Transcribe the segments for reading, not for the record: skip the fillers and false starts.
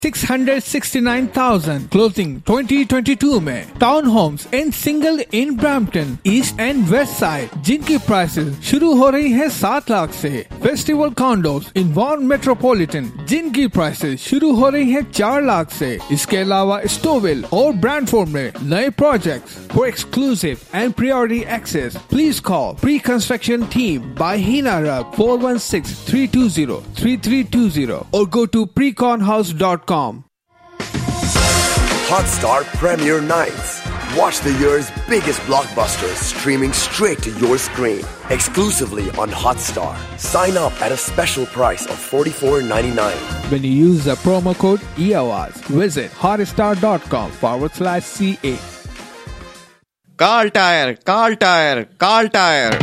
669,000 closing 2022 में town homes and single in Brampton east and west side जिनकी prices शुरू हो रही है 7 लाख से। Festival condos in Vaughan metropolitan जिनकी प्राइसेस शुरू हो रही है 4 लाख से। इसके अलावा स्टोविल और ब्रैंडफोर्ड में नए projects for exclusive and priority access. Please call pre construction team by Heena Rab 416-320-3320 और go to preconhouse.com. Hotstar Premiere Nights. Watch the year's biggest blockbusters streaming straight to your screen. Exclusively on Hotstar. Sign up at a special price of $44.99. When you use the promo code EAWAZ, visit hotstar.com/CA. Kal Tire.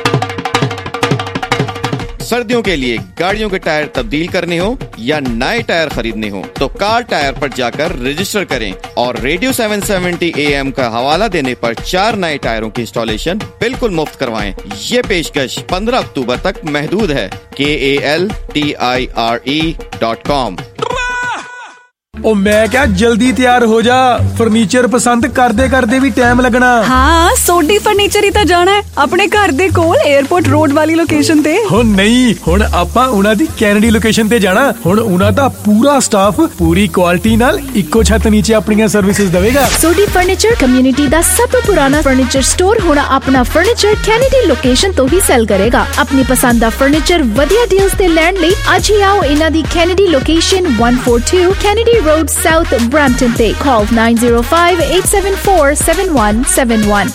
सर्दियों के लिए गाड़ियों के tyre तब्दील करने हो या नए टायर खरीदने हो तो कार्ल टायर पर जाकर रजिस्टर करें और रेडियो 770 AM का हवाला देने पर 4 नए टायरों की इंस्टॉलेशन बिल्कुल मुफ्त करवाएं। ये पेशकश 15 अक्टूबर तक महदूद है। KALTIRE.com। ओ मैं क्या जल्दी तैयार हो जा, फर्नीचर पसंद करदे भी टाइम लगना। हाँ सोडी फर्नीचर ही तो जाना है अपने घर दे कोल एयरपोर्ट रोड वाली लोकेशन ते। हो नहीं, हुण आपां उना दी कैनेडी लोकेशन ते जाना। हुण उना दा पूरा स्टाफ पूरी क्वालिटी नाल इक्को छत नीचे अपनी सर्विसेज देवेगा। सोडी फर्नीचर कम्युनिटी दा सब तो पुराना फर्नीचर स्टोर हुण अपना फर्नीचर कैनेडी लोकेशन तो ही सेल करेगा। अपनी पसंद दा फर्नीचर वधिया डील्स ते लैंड लई अज ही आओ इना दी Kennedy location 142 Kennedy Road South Brampton Bay. Call 905-874-7171.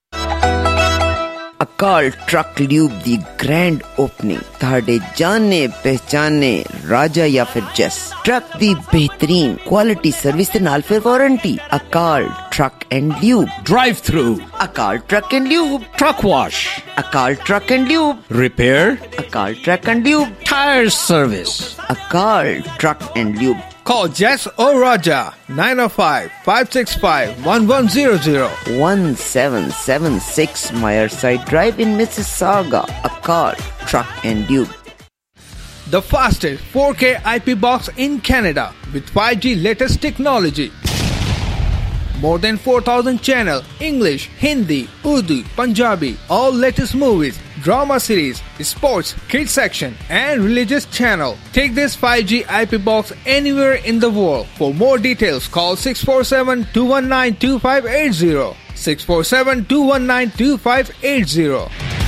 Akal truck lube दी ग्रैंड ओपनिंग ताड़े जाने पहचाने राजा या फिर जस ट्रक दी बेहतरीन क्वालिटी सर्विस के नाल फिर warranty. Akal truck and lube drive through, Akal truck and lube truck wash, Akal truck and lube repair, Akal truck and lube tyre service, Akal truck and lube. Call Jess or Raja 905-565-1100 1776 Meyerside Drive in Mississauga. Akal Truck and Tube. The fastest 4K IP box in Canada with 5G latest technology. More than 4,000 channel, English, Hindi, Urdu, Punjabi, all latest movies, drama series, sports, kids section, and religious channel. Take this 5G IP box anywhere in the world. For more details, call 647-219-2580. 647-219-2580.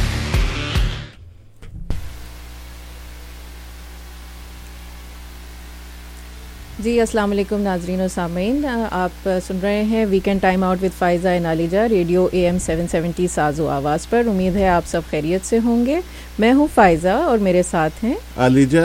जी अस्सलाम वालेकुम नाजरीन और सामीन, आप सुन रहे हैं weekend time out with Faiza and Aliza radio AM 770 साज़ो आवाज़ पर। उम्मीद है आप सब खैरियत से होंगे। मैं हूँ फ़ाइज़ा और मेरे साथ हैं आलिजा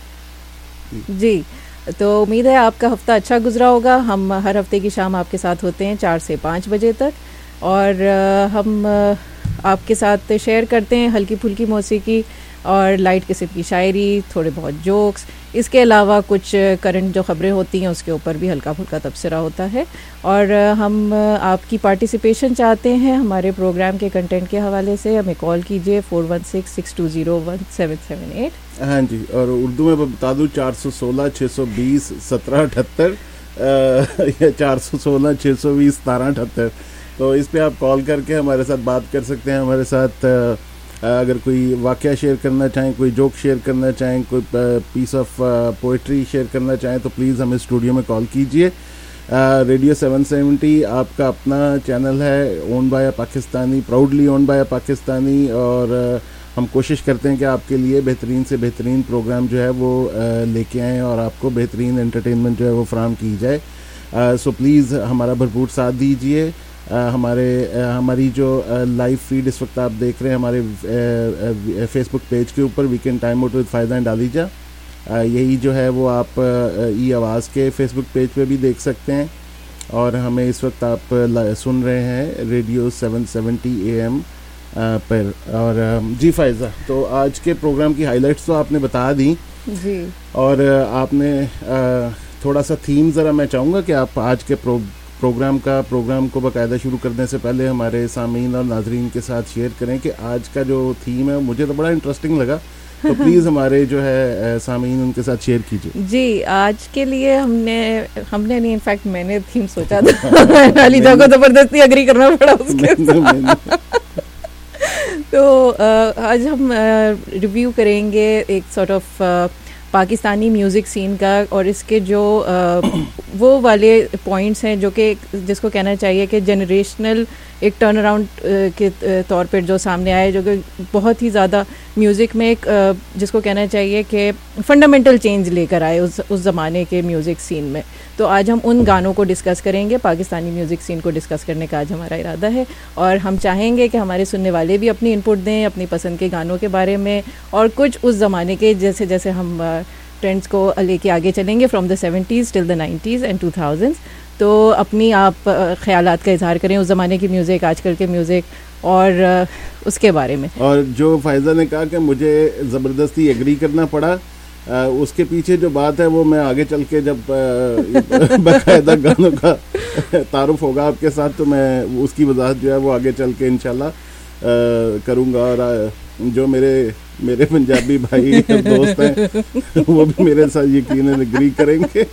जी। तो उम्मीद है आपका हफ़्ता अच्छा गुजरा होगा। हम हर हफ्ते की शाम आपके साथ होते हैं 4 से 5 बजे तक और हम आपके साथ शेयर करते हैं हल्की फुल्की मौसीकी और लाइट किस्म की शायरी, थोड़े बहुत जोक्स। इसके अलावा कुछ करंट जो ख़बरें होती हैं उसके ऊपर भी हल्का फुल्का तबसरा होता है और हम आपकी पार्टिसिपेशन चाहते हैं हमारे प्रोग्राम के कंटेंट के हवाले से। हमें कॉल कीजिए 416-620-1778। हाँ जी, और उर्दू में बता दूँ 416-620-1778 या 416-620-1778। तो इस पे आप कॉल करके हमारे साथ बात कर सकते हैं। हमारे साथ अगर कोई वाक़या शेयर करना चाहें, कोई जोक शेयर करना चाहें, कोई पीस ऑफ पोइट्री शेयर करना चाहें तो प्लीज़ हमें स्टूडियो में कॉल कीजिए। रेडियो 770 आपका अपना चैनल है, owned by Pakistani, proudly owned by Pakistani, और हम कोशिश करते हैं कि आपके लिए बेहतरीन से बेहतरीन प्रोग्राम जो है वो लेके आएँ और आपको बेहतरीन एंटरटेनमेंट जो है वो फराहम की जाए। सो प्लीज़ हमारा भरपूर साथ दीजिए। हमारी जो लाइव फीड इस वक्त आप देख रहे हैं हमारे फेसबुक पेज के ऊपर weekend time out with Faiza and Aliza, यही जो है वो आप ई आवाज़ के फेसबुक पेज पे भी देख सकते हैं। और हमें इस वक्त आप सुन रहे हैं रेडियो 770 AM पर। और जी फ़ाइज़ा, तो आज के प्रोग्राम की हाइलाइट्स तो आपने बता दी जी, और आपने थोड़ा सा थीम ज़रा मैं चाहूँगा कि आप आज के प्रोग्राम को बाकायदा शुरू करने से पहले हमारे सामीन और नाजरीन के साथ शेयर करें कि आज का जो थीम है मुझे तो बड़ा इंटरेस्टिंग लगा तो प्लीज हमारे जो है सामीन उनके साथ शेयर कीजिए। जी, आज के लिए हमने नहीं, इनफैक्ट मैंने थीम सोचा था, नालिजा को जबरदस्ती अग्री करना पड़ा उसके साथ। तो आज हम रिव्यू करेंगे एक sort of Pakistani music scene का, और इसके जो वो वाले पॉइंट्स हैं जो कि जिसको कहना चाहिए कि जनरेशनल एक टर्न अराउंड के तौर पर जो सामने आए, जो कि बहुत ही ज़्यादा म्यूज़िक में एक जिसको कहना चाहिए कि फंडामेंटल चेंज लेकर आए उस ज़माने के म्यूज़िक सीन में। तो आज हम उन गानों को डिस्कस करेंगे, पाकिस्तानी म्यूज़िक सीन को डिस्कस करने का आज हमारा इरादा है, और हम चाहेंगे कि हमारे सुनने वाले भी अपनी इनपुट दें अपनी पसंद के गानों के बारे में, और कुछ उस ज़माने के जैसे जैसे हम ट्रेंड्स को लेके आगे चलेंगे from the 70s till the 90s and 2000s। तो अपनी आप ख्यालात का इजहार करें उस ज़माने की म्यूज़िक, आजकल के म्यूज़िक और उसके बारे में। और जो फ़ायज़ा ने कहा कि मुझे ज़बरदस्ती एग्री करना पड़ा, उसके पीछे जो बात है वो मैं आगे चल के जब बाकायदा गानों का तारुफ होगा आपके साथ, तो मैं उसकी वजाहत जो है वो आगे चल के इंशाल्लाह करूँगा। और जो मेरे पंजाबी भाई दोस्त हैं वो भी मेरे साथ यकीनन एग्री करेंगे।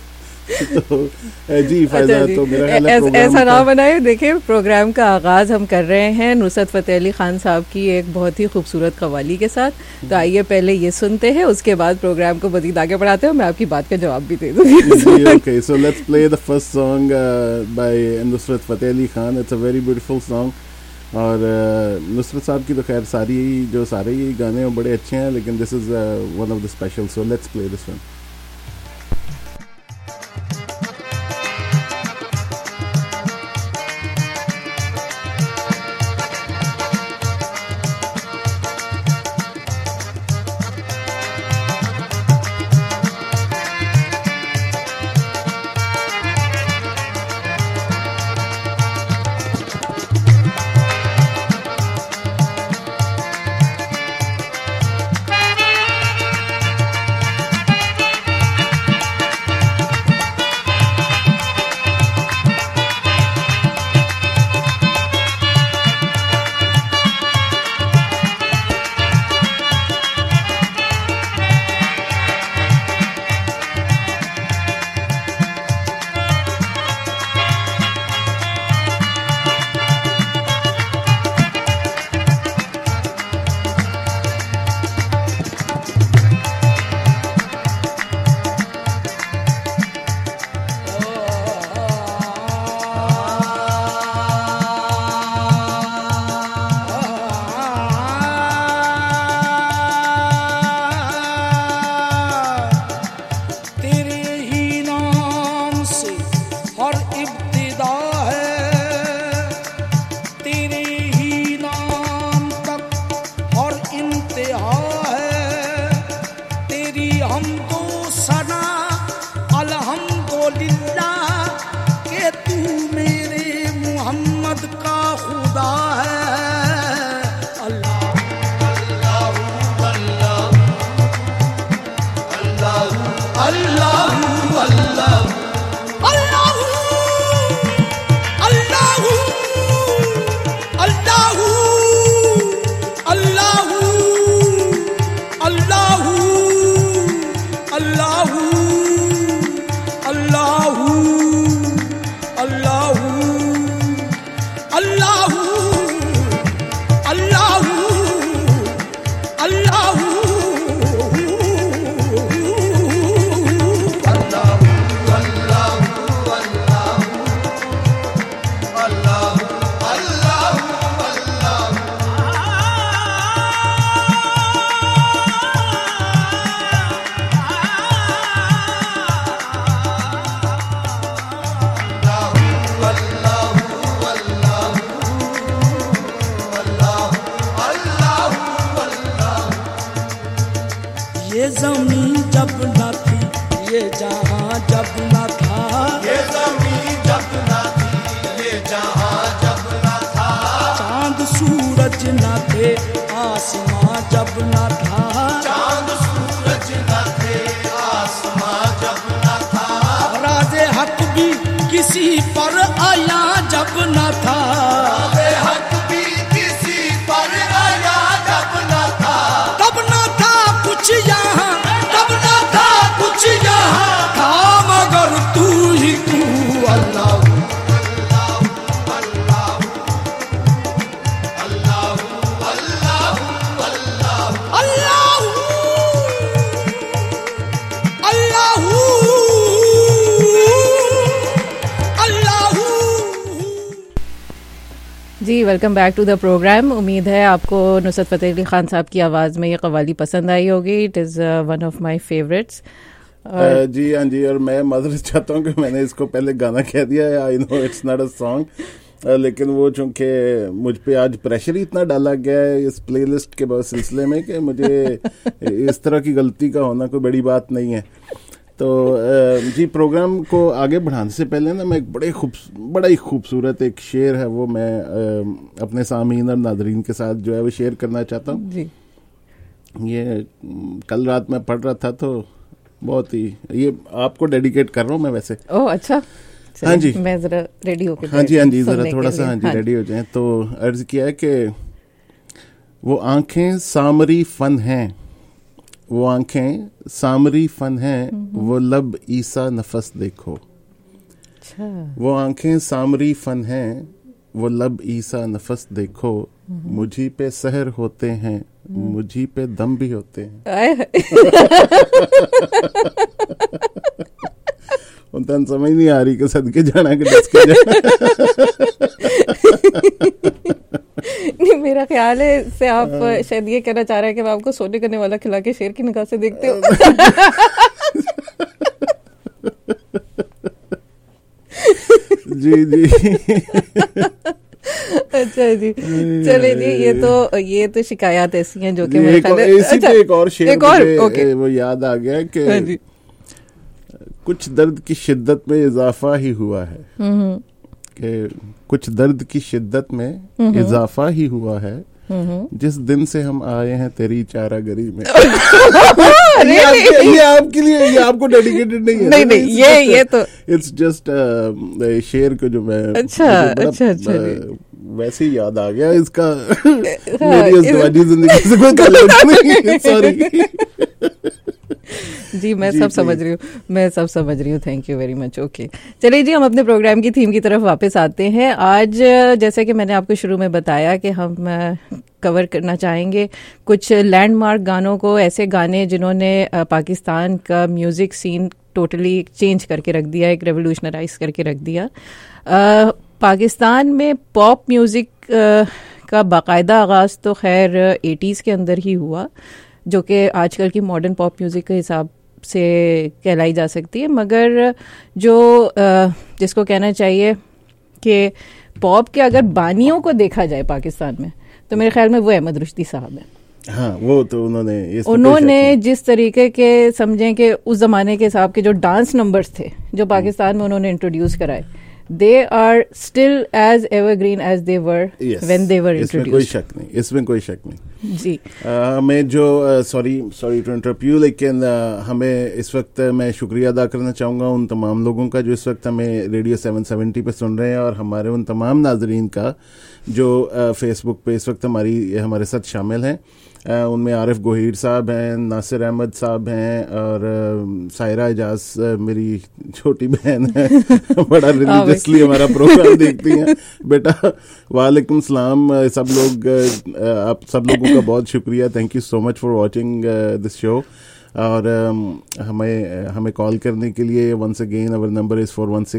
तो जी फायदा, तो मेरा ख्याल है ऐसा ना बनाए। देखिए, प्रोग्राम का आगाज़ हम कर रहे हैं नुसरत फ़तेह अली खान साहब की एक बहुत ही खूबसूरत कव्वाली के साथ। तो आइए पहले ये सुनते हैं, उसके बाद प्रोग्राम को मज़ीद आगे बढ़ाते हैं। मैं आपकी बात का जवाब भी दे दूँगी। Okay, so let's play the first song by Nusrat Fateh Ali Khan. It's a very beautiful song. और नुसरत साहब की तो खैर सारे ही गाने बड़े अच्छे हैं, लेकिन this is one of the special. So let's play this one. कुछ जी, welcome back to the program. उम्मीद है आपको नुसरत फ़तेह अली खान साहब की आवाज़ में ये कव्वाली पसंद आई होगी। It is one of my favourites. जी हाँ जी, और मैं माजरत चाहता हूँ कि मैंने इसको पहले गाना कह दिया है। I know it's not a song, लेकिन वो चूंकि मुझ पे आज प्रेशर ही इतना डाला गया है इस प्लेलिस्ट के सिलसिले में कि मुझे इस तरह की गलती का होना कोई बड़ी बात नहीं है। तो जी, प्रोग्राम को आगे बढ़ाने से पहले ना मैं एक बड़ा ही खूबसूरत एक शेर है वो मैं अपने सामीन और नादरीन के साथ जो है वो शेयर करना चाहता हूँ जी। ये कल रात मैं पढ़ रहा था तो बहुत ही, ये आपको डेडिकेट कर रहा हूँ मैं वैसे। ओह अच्छा, हाँ जी, मैं जरा रेडी होके हाँ जी जरा थोड़ा सा हाँ जी रेडी हो जाएं। तो अर्ज किया है कि वो आंखें सामरी फन हैं, वो आंखें सामरी फन हैं, वो लब ईसा नफस देखो। अच्छा। वो आंखें सामरी फन हैं, वो लब ईसा नफस देखो। मुझी पे सहर होते हैं, मुझी पे दम भी होते हैं। उन समझ नहीं आ रही कि सदके जाना कि डस के जाना। नहीं, मेरा ख्याल है इससे आप शायद ये कहना चाह रहे हैं कि मैं आपको सोने करने वाला खिला के शेर की निगाह से देखते हो। जी जी। अच्छा जी, चले जी, ये तो शिकायत ऐसी हैं जो कि मेरे ख्याल है। अच्छा, एक और शेर वो याद आ गया कि कुछ दर्द की शिद्दत में इजाफा ही हुआ है, कि कुछ दर्द की शिद्दत में इजाफा ही हुआ है जिस दिन से हम आए हैं तेरी चारागरी में। ये आपके लिए, ये आपको डेडिकेटेड नहीं है। नहीं, ये तो इट्स जस्ट शेर को जो मैं अच्छा वैसे ही याद आ गया इसका। मेरी अज़दवाजी जिंदगी से कोई ताल्लुक नहीं, सॉरी। जी, मैं सब समझ रही हूँ, thank you very much. Okay, चलिए जी, हम अपने प्रोग्राम की थीम की तरफ वापस आते हैं। आज जैसे कि मैंने आपको शुरू में बताया कि हम कवर करना चाहेंगे कुछ लैंडमार्क गानों को, ऐसे गाने जिन्होंने पाकिस्तान का म्यूज़िक सीन टोटली चेंज करके रख दिया, एक रेवोल्यूशनराइज करके रख दिया। पाकिस्तान में पॉप म्यूज़िक का बाकायदा आगाज़ तो खैर 80s के अंदर ही हुआ, जो कि आजकल की मॉडर्न पॉप म्यूज़िक के हिसाब से कहलाई जा सकती है, मगर जो जिसको कहना चाहिए कि पॉप के अगर बानियों को देखा जाए पाकिस्तान में, तो मेरे ख्याल में वो अहमद रुश्दी साहब हैं। हाँ, वो तो उन्होंने जिस तरीके के समझें कि उस ज़माने के हिसाब के जो डांस नंबर्स थे जो पाकिस्तान में उन्होंने इंट्रोड्यूस कराए, they are still as evergreen as they were when they were introduced. इसमें कोई शक नहीं जी। मैं जो सॉरी टू इंटरप्ट यू, लेकिन हमें इस वक्त मैं शुक्रिया अदा करना चाहूँगा उन तमाम लोगों का जो इस वक्त हमें रेडियो 770 पे सुन रहे हैं, और हमारे उन तमाम नाजरीन का जो फेसबुक पे इस वक्त हमारे साथ शामिल हैं। उनमें आरिफ गोहीर साहब हैं, नासिर अहमद साहब हैं, और सायरा एजाज मेरी छोटी बहन है, बड़ा रिलीजियसली हमारा प्रोग्राम देखती हैं। बेटा वालेकुम सलाम। सब लोग, आप सब लोगों का बहुत शुक्रिया, thank you so much for watching this show. और हमें कॉल करने के लिए once again our number is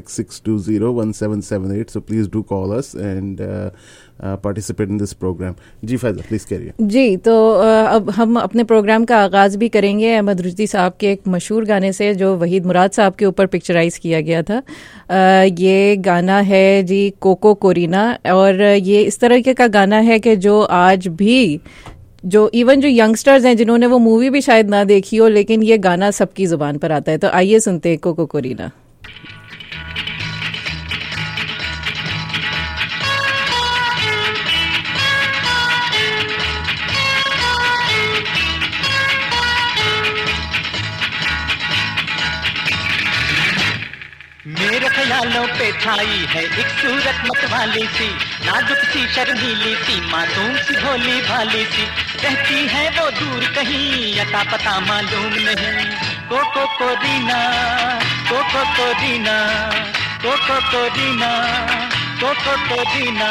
4166201778, so please do call us and participate in this program. जी फैज़ा, प्लीज करिए। जी, तो अब हम अपने प्रोग्राम का आगाज़ भी करेंगे अहमद रुश्दी साहब के एक मशहूर गाने से जो वहीद मुराद साहब के ऊपर पिक्चराइज किया गया था। ये गाना है जी कोको कोरीना, और ये इस तरह का गाना है कि जो आज भी जो यंगस्टर्स हैं जिन्होंने वो मूवी भी शायद ना देखी हो, लेकिन ये गाना सबकी जुबान पर आता है। तो आइए सुनते हैं कोको कोरीना। मेरे ख्यालों पे छाई है एक सूरत मतवाली सी, नाजुक सी शर्मीली सी, मासूम सी भोली भाली सी, रहती है वो दूर कहीं अता पता मालूम नहीं। कोको कोरीना, कोको कोरीना, कोको कोरीना, कोको कोरीना।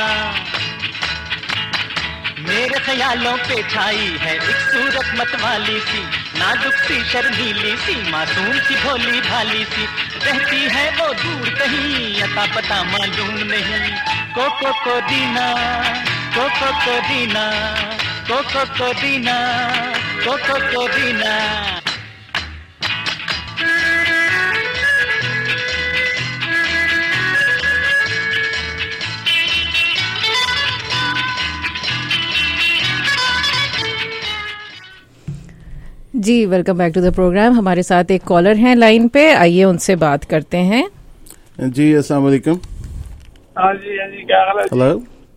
मेरे ख्यालों पे छाई है एक सूरत मतवाली सी, नाजुक सी शर्मीली सी, मासूम सी भोली भाली सी, रहती है वो वो दूर कहीं, अता पता मालूम नहीं। कोको दीना, कोको दीना, कोको दीना, कोको दीना। जी welcome back to the program. हमारे साथ एक कॉलर हैं लाइन पे, आइए उनसे बात करते हैं। जी अस्सलाम वालेकुम। हाँ जी क्या हाल है? Hello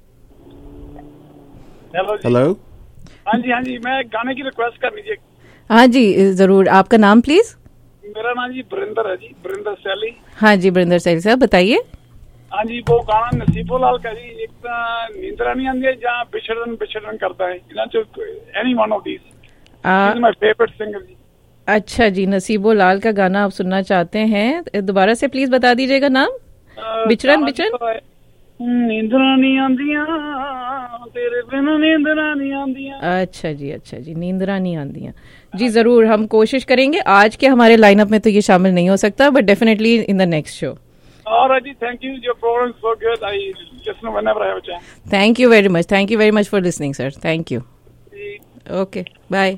hello. हाँ जी मैं गाने की रिक्वेस्ट कर लीजिए। हाँ जी जरूर, आपका नाम प्लीज? मेरा नाम जी बरिंदर है जी, बरिंदर सैली। हाँ जी बरिंदर सैली साहब बताइए। हाँ जी वो गाना नसीबो लाल का जी, एक तो नींदरा नहीं आती है जहाँ बिछड़न करता है, any one of these my favourite singer जी। अच्छा जी, नसीबो लाल का गाना आप सुनना चाहते हैं, दोबारा से प्लीज बता दीजिएगा नाम। बिछड़न नींदरा नहीं आंदियां तेरे बिना, नींदरा नहीं आंदियां। अच्छा जी नींदरा नहीं आंदियां जी, जरूर हम कोशिश करेंगे। आज के हमारे लाइनअप में तो ये शामिल नहीं हो सकता, but definitely in the next show. Alright, thank you. Your program is so good. I listen whenever I have a chance. Thank you very much. Thank you very much for listening, sir. Thank you. Okay, bye.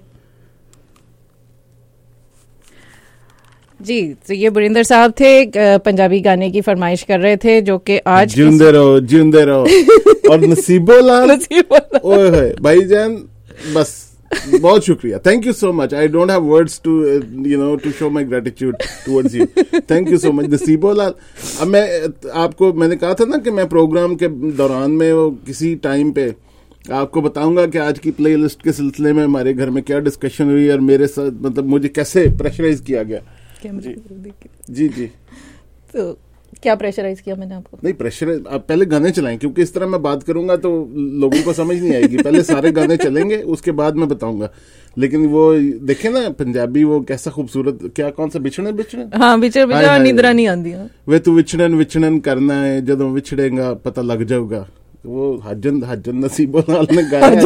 जी, तो ये बुरिंदर साहब थे, पंजाबी गाने की फरमाइश कर रहे थे, जो कि आज जिंदे रहो और नसीबो लाल ओए होए भाईजान, बस बहुत शुक्रिया, thank you so much. I don't have words to to show my gratitude towards you, thank you so much Naseebo Lal. अब मैंने कहा था ना कि मैं प्रोग्राम के दौरान में वो किसी टाइम पे आपको बताऊंगा कि आज की प्लेलिस्ट के सिलसिले में हमारे घर में क्या डिस्कशन हुई और मेरे साथ मतलब मुझे कैसे प्रेशराइज किया गया। जी तो क्या प्रेशराइज किया मैंने आपको? नहीं प्रेशर, आप पहले गाने चलाएं, क्योंकि इस तरह मैं बात करूंगा तो लोगों को समझ नहीं आएगी। पहले सारे गाने चलेंगे, उसके बाद मैं बताऊंगा। लेकिन वो देखे ना पंजाबी, वो कैसा खूबसूरत, क्या कौन सा बिछड़न हाँ बिछड़ नींदरा नहीं आंदी वे तू विछड़न करना है, जदों विछड़ेगा पता लग जाऊगा। वो हजन नसीबो लाल ने गाया।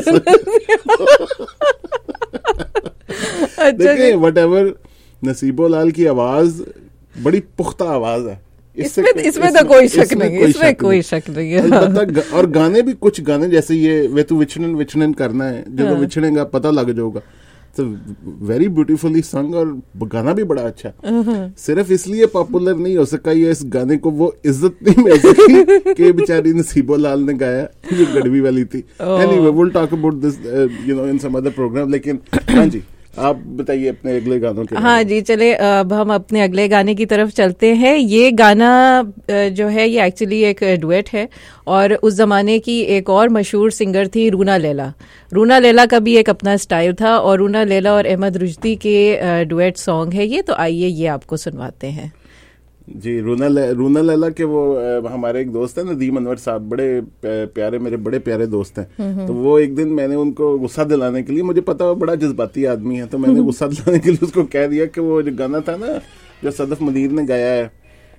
देखिए व्हाटएवर, नसीबो लाल की आवाज बड़ी पुख्ता आवाज है, इसमें तो कोई शक नहीं, इसमें कोई शक नहीं है। और गाने भी, कुछ गाने जैसे ये वे तू विछड़न करना है, जब विछड़ेगा पता लग जाऊगा, तो वेरी ब्यूटीफुली संग, और गाना भी बड़ा अच्छा। सिर्फ इसलिए पॉपुलर नहीं हो सका ये, इस गाने को वो इज्जत नहीं मिल सकी कि बेचारी नसीबो लाल ने गाया, ये गढ़वी वाली थी। Anyway will talk about this in some other programme. लेकिन हाँ जी आप बताइए अपने अगले गानों के। हाँ जी चले, अब हम अपने अगले गाने की तरफ चलते हैं। ये गाना जो है ये एक्चुअली एक डुएट है, और उस जमाने की एक और मशहूर सिंगर थी रूना लैला। रूना लैला का भी एक अपना स्टाइल था, और रूना लैला और अहमद रुश्दी के डुएट सॉन्ग है ये, तो आइए ये आपको सुनवाते हैं। जी रूना लैला के वो हमारे एक दोस्त है नदीम अनवर साहब, बड़े प्यारे, मेरे बड़े प्यारे दोस्त हैं। तो वो एक दिन मैंने उनको गुस्सा दिलाने के लिए, मुझे पता वो बड़ा जज्बाती आदमी है, तो मैंने गुस्सा दिलाने के लिए उसको कह दिया कि वो जो गाना था ना जो सदफ मदीर ने गाया है,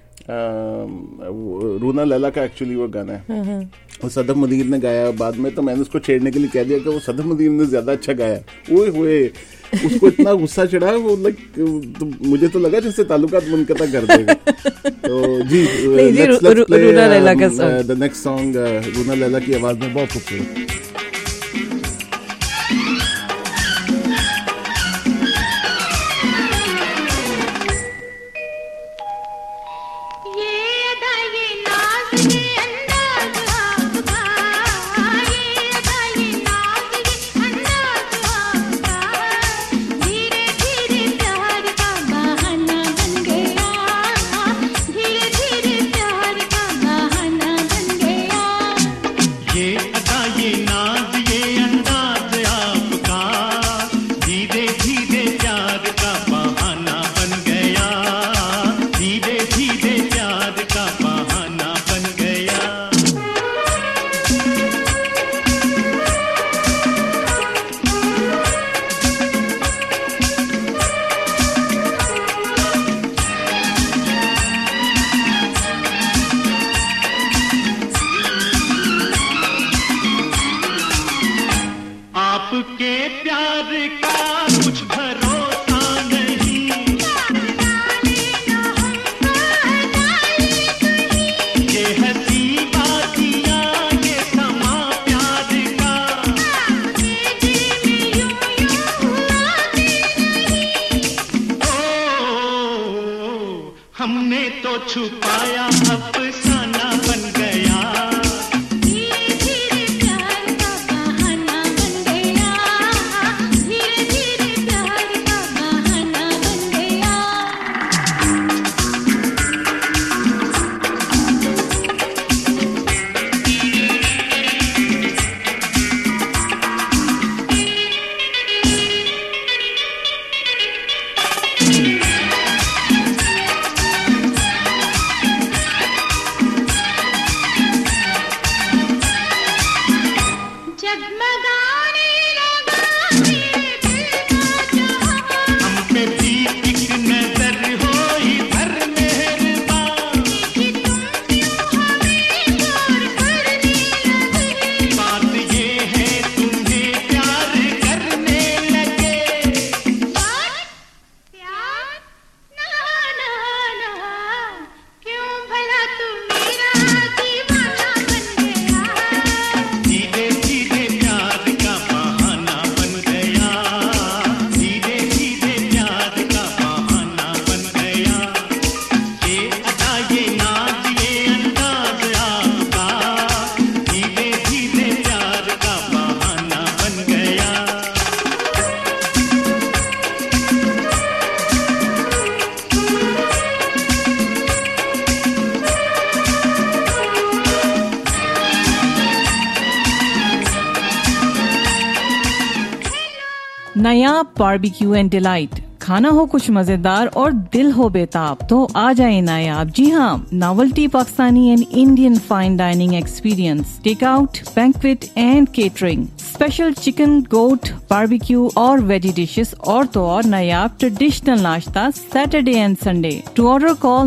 रूना लैला का एक्चुअली वो गाना है, वो सदफ मदीर ने गाया बाद में, तो मैंने उसको छेड़ने के लिए कह दिया कि वो सदफ मदीर ने ज्यादा अच्छा गाया। ओए हुए उसको इतना गुस्सा चढ़ा, वो तो मुझे तो लगा जैसे ताल्लुकात मुनक़ता कर देगा। तो जी let's play the next song, Runa Laila की आवाज में, बहुत खूबसूरत। धीरे धीरे प्यार छुपाया अफसाना बन गया। नया बारबेक्यू एंड डिलाइट, खाना हो कुछ मजेदार और दिल हो बेताब तो आ जाए नायाब। जी हाँ, novelty Pakistani and Indian fine dining experience, take out, banquet and catering, special chicken, goat, barbecue और वेजी डिशेस और तो और नायाब ट्रेडिशनल नाश्ता Saturday and Sunday. To order call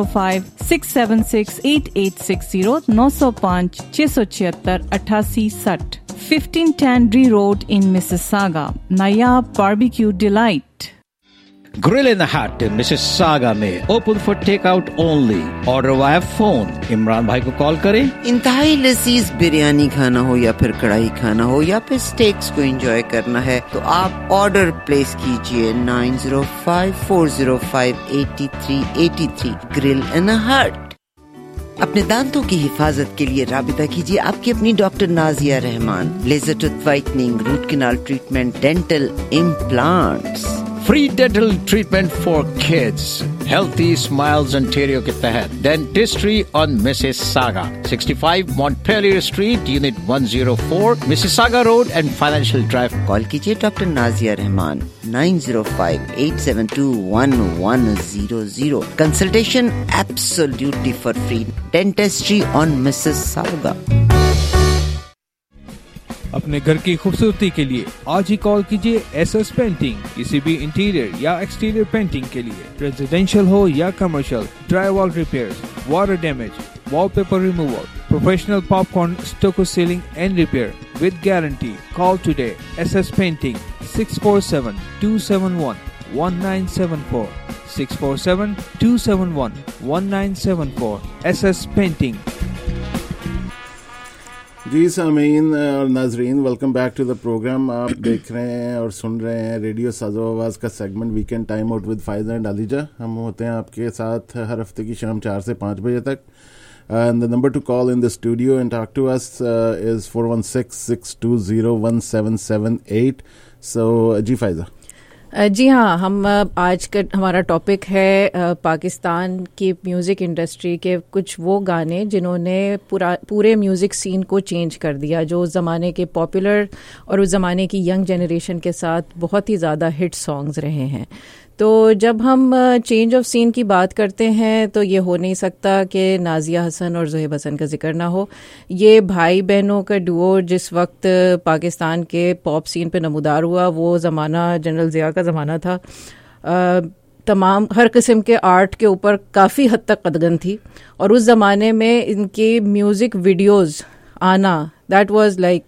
905-676-8860 905 676 8860 15 Tannery Road in Mississauga. Nayab Barbecue Delight. Grill in the Hut in Mississauga में open for takeout only. Order via phone. Imran भाई को call करें। इंतहाई लजीज बिरयानी खाना हो या फिर कढ़ाई खाना हो या फिर स्टेक्स को एंजॉय करना है तो आप ऑर्डर प्लेस कीजिए 905-405-8383 Grill in the Hut. अपने दांतों की हिफाजत के लिए राबिता कीजिए आपकी अपनी doctor Nazia Rehman. Laser tooth whitening, root canal treatment, dental implants, Free dental treatment for kids. Healthy Smiles Ontario के तहत Dentistry on Mississauga, 65 Montpelier Street, Unit 104, Mississauga Road and Financial Drive. Call कीजिए doctor Nazia Rehman 905-872-1100. Consultation absolutely for free. Dentistry on Mississauga. अपने घर की खूबसूरती के लिए आज ही कॉल कीजिए SS पेंटिंग। किसी भी इंटीरियर या एक्सटीरियर पेंटिंग के लिए, रेजिडेंशियल हो या commercial, dry wall repairs, water damage, wallpaper removal, professional popcorn, stucco ceiling and repair with guarantee. Call today SS painting 647-271-1974 647-271-1974 SS painting. जी सामीन और Nazreen, welcome back to the programme. आप देख रहे हैं और सुन रहे हैं रेडियो साज़ो आवाज़ का segment weekend time out with Faiza and Aliza. हम होते हैं आपके साथ हर हफ्ते की शाम 4 से 5 बजे तक। And the number to call in the studio and talk to us is 416-620-1778. So, जी फायज़ा। जी हाँ, हम आज का हमारा टॉपिक है पाकिस्तान की म्यूज़िक इंडस्ट्री के कुछ वो गाने जिन्होंने पूरे म्यूज़िक सीन को चेंज कर दिया, जो उस ज़माने के पॉपुलर और उस ज़माने की यंग जनरेशन के साथ बहुत ही ज़्यादा हिट सॉन्ग्स रहे हैं। तो जब हम चेंज ऑफ सीन की बात करते हैं तो ये हो नहीं सकता कि नाजिया हसन और ज़ोहेब हसन का जिक्र ना हो। ये भाई बहनों का डुओ जिस वक्त पाकिस्तान के पॉप सीन पे नमूदार हुआ, वो ज़माना जनरल ज़िया का ज़माना था। तमाम हर किस्म के आर्ट के ऊपर काफ़ी हद तक कदगन थी और उस ज़माने में इनकी म्यूज़िक वीडियोज़ आना, दैट वाज लाइक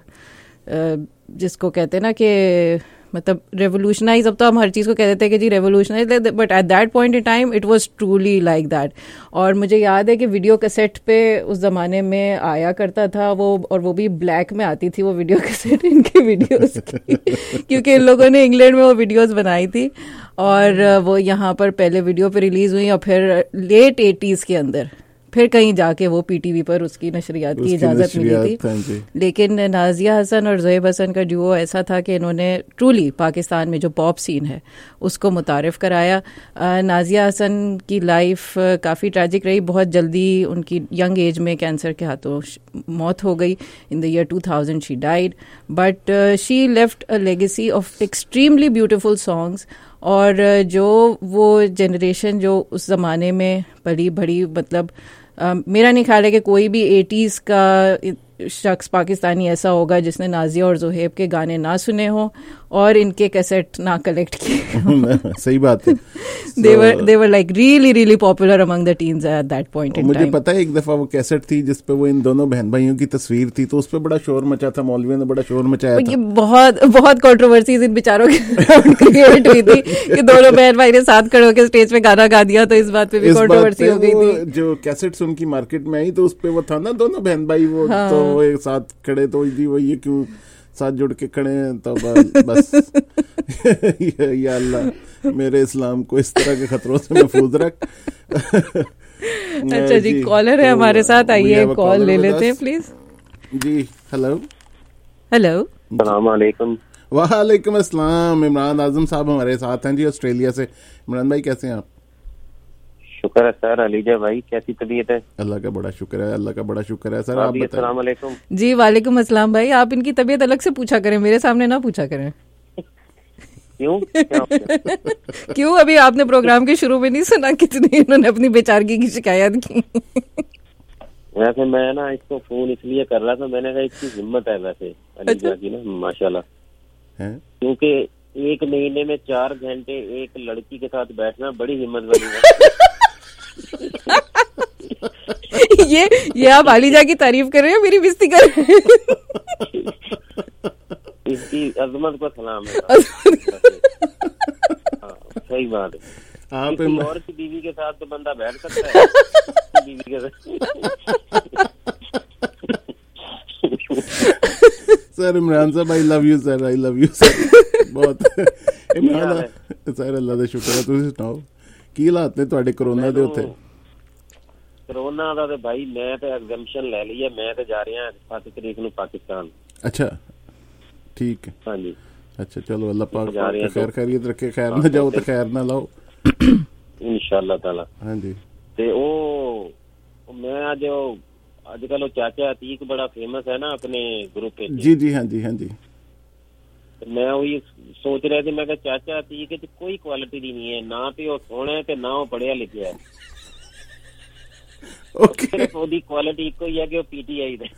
जिसको कहते हैं ना कि मतलब रेवोल्यूशनाइज। अब तो हम हर चीज़ को कह देते हैं कि जी revolutionise, but at that point in time it was truly like that. और मुझे याद है कि वीडियो कैसेट पे उस ज़माने में आया करता था वो, और वो भी ब्लैक में आती थी वो वीडियो कैसेट इनकी वीडियोस की क्योंकि इन लोगों ने इंग्लैंड में वो वीडियोस बनाई थी। और वो यहाँ पर पहले वीडियो पे रिलीज हुई और फिर लेट 80s के अंदर फिर कहीं जाके वो पीटीवी पर उसकी नशरियात की इजाज़त मिली थी। लेकिन नाजिया हसन और ज़ोएब हसन का डुओ ऐसा था कि इन्होंने ट्रूली पाकिस्तान में जो पॉप सीन है उसको मुतारिफ कराया। नाजिया हसन की लाइफ काफ़ी ट्रैजिक रही, बहुत जल्दी उनकी यंग एज में कैंसर के हाथों मौत हो गई। In the year 2000 she died, but she left a legacy of extremely beautiful songs. और जो वो जनरेशन जो उस ज़माने में पली बड़ी, मतलब मेरा नहीं ख्याल है कि कोई भी 80s का शख्स पाकिस्तानी ऐसा होगा जिसने नाजिया और ज़ोहेब के गाने ना सुने हो और इनके कैसेट ना कलेक्ट किए। सही बात है। they were like really popular among the teens at that point in time। मुझे पता है एक दफा वो कैसेट थी जिसपे वो इन दोनों बहन भाइयों की तस्वीर थी, तो उस पे बड़ा शोर मचा था, मौलवियों ने बड़ा शोर मचाया था। ये बहुत कंट्रोवर्सीज इन बेचारों के क्रिएट हुई थी कि दोनों बहन भाई ने साथ खड़े होकर स्टेज पे गाना गा दिया, तो इस बात पे भी कंट्रोवर्सी हो गई थी। जो कैसेट्स उनकी मार्केट में आई तो उस पे वो था ना दोनों बहन भाई, वो तो वो एक साथ खड़े, तो वो ये क्यों साथ जुड़ के खड़े हैं, तो बस या अल्लाह मेरे इस्लाम को इस तरह के खतरों से महफूज रख। अच्छा जी, कॉलर है हमारे साथ, आइए कॉल ले लेते हैं प्लीज। जी हेलो अस्सलाम वालेकुम। वालेकुम अस्सलाम। इमरान आजम साहब हमारे साथ हैं जी ऑस्ट्रेलिया से। इमरान भाई कैसे हैं आप? शुक्र है सर। अलीजा भाई कैसी तबीयत है? अल्लाह का बड़ा शुक्र है, अल्लाह का बड़ा शुक्र है सर। आप अस्सलाम वालेकुम। जी वालेकुम अस्सलाम भाई, आप इनकी तबीयत अलग से पूछा करें, मेरे सामने ना पूछा करें। क्यों? क्यों? अभी आपने प्रोग्राम के शुरू में नहीं सुना कितनी इन्होंने अपनी बेचारगी की शिकायत की। वैसे मैं ना इसको फोन इसलिए कर रहा था, मैंने कहा इसकी हिम्मत है वैसे अलीजा की ना, माशाल्लाह। क्योंकि एक महीने में 4 घंटे एक लड़की के साथ बैठना बड़ी हिम्मत वाली है। ये आप आलिजा की तारीफ कर रहे हो, मेरी बेइज्जती कर रहे हैं। इसकी अजमत को सलाम है। सही बात है। आप और की बीवी के साथ तो बंदा बैठ सकता है, बीवी के साथ। सर इमरान साहब I love you sir, I love you sir बहुत। इमरान सर अल्लाह ਦਾ ਸ਼ੁਕਰ ਹੈ। ਤੁਸੀਂ ਸੁਣਾਓ ਕੀ ਹਾਲਾਤ ਨੇ ਤੁਹਾਡੇ ਕੋਰੋਨਾ ਦੇ ਉੱਤੇ? कोरोना ਦਾ ਤੇ ਭਾਈ ਮੈਂ ਤੇ ਐਗਜ਼ੈਂਪਸ਼ਨ ਲੈ ਲਈ ਹੈ, ਮੈਂ ਤੇ ਜਾ ਰਿਹਾ 7 ਤਰੀਕ ਨੂੰ ਪਾਕਿस्तान। अच्छा ठीक है। हाँ जी। अच्छा चलो अल्लाह पाक खैर खैरियत रखे, खैर ना जाओ तो खैर ना लाओ इंशाअल्लाह ताला। हाँ जी। ते ओ मैं आजकल वो चाचा अतीक बड़ा फेमस है ना अपने ग्रुप पे। जी जी हाँ जी हाँ जी। मैं वही सोच रहा था, मैं कहा चाचा अतीक च कोई क्वालिटी दी नहीं है, ना तो वो सोना है ते ना वो पढ़िया लिखिया है। ओके। सिर्फ ओदी क्वालिटी इको ही है कि वो पीटीआई दे।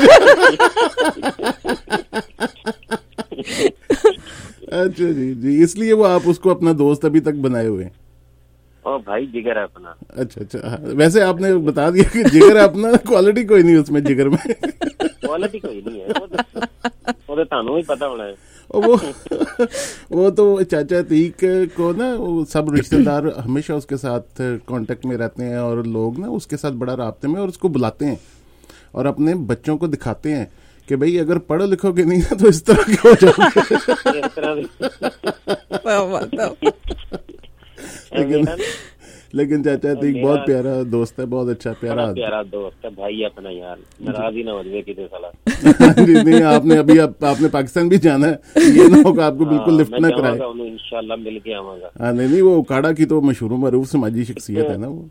अच्छा जी जी, इसलिए वो आप उसको अपना दोस्त अभी तक बनाए हुए हैं? ओ भाई जिगर है अपना। अच्छा अच्छा, वैसे आपने बता दिया कि जिगर है अपना, क्वालिटी कोई नहीं उसमें जिगर में। क्वालिटी कोई नहीं है, वो तो तानू ही पता होना है। वो तो चाचा अतीक को ना वो सब रिश्तेदार हमेशा उसके साथ कांटेक्ट में रहते हैं और लोग ना उसके साथ बड़ा राब्ते में और उसको बुलाते हैं और अपने बच्चों को दिखाते हैं कि भाई अगर पढ़ो लिखोगे नहीं ना तो इस तरह के हो जाओगे। लेकिन चाचा अतीक बहुत प्यारा दोस्त है, बहुत अच्छा प्यारा दोस्त है भाई अपना यार, नाराज ही ना हो जाए किसी साला। नहीं आपने अभी आपने पाकिस्तान भी जाना है, ये ना होगा आपको बिल्कुल लिफ्ट ना कराए। इंशाल्लाह मिल के आवांगा। हाँ नहीं वो उकाड़ा की तो मशहूर मरूफ समाजी शख्सियत है ना वो।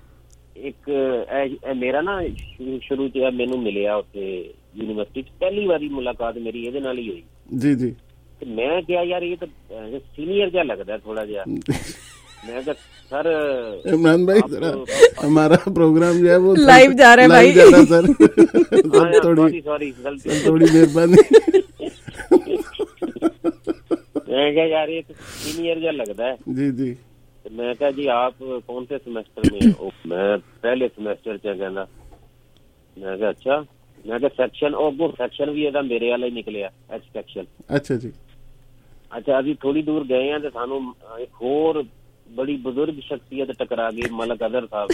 एक मेरा ना शुरू से मैनू मिलिया उत्थे यूनिवर्सिटी पहली बारी मुलाकात मेरी ये नाल ही हुई। जी जी। मैं क्या यार ये तो सीनियर क्या लगता है थोड़ा जहा। मैं सर इमरान भाई जरा हमारा प्रोग्राम जो है वो लाइव जा रहा है भाई, जा रहा सर। सॉरी थोड़ी मेहरबानी। मैं क्या यार ये तो सीनियर क्या लगता है। जी जी। मैं क्या जी आप कौन से सेमेस्टर में हो? मैं पहले सेमेस्टर च कहना। मैं क्या अच्छा, मैं क्या सेक्शन वो सेक्शन भी ਇਹਦਾ ਮੇਰੇ ਵਾਲਾ ਹੀ ਨਿਕਲਿਆ एच सेक्शन। अच्छा जी। अच्छा अभी थोड़ी दूर गए हैं तो सानू एक और बड़ी बुजुर्ग शख्सियत टकरा गई, मलक अदर साहब।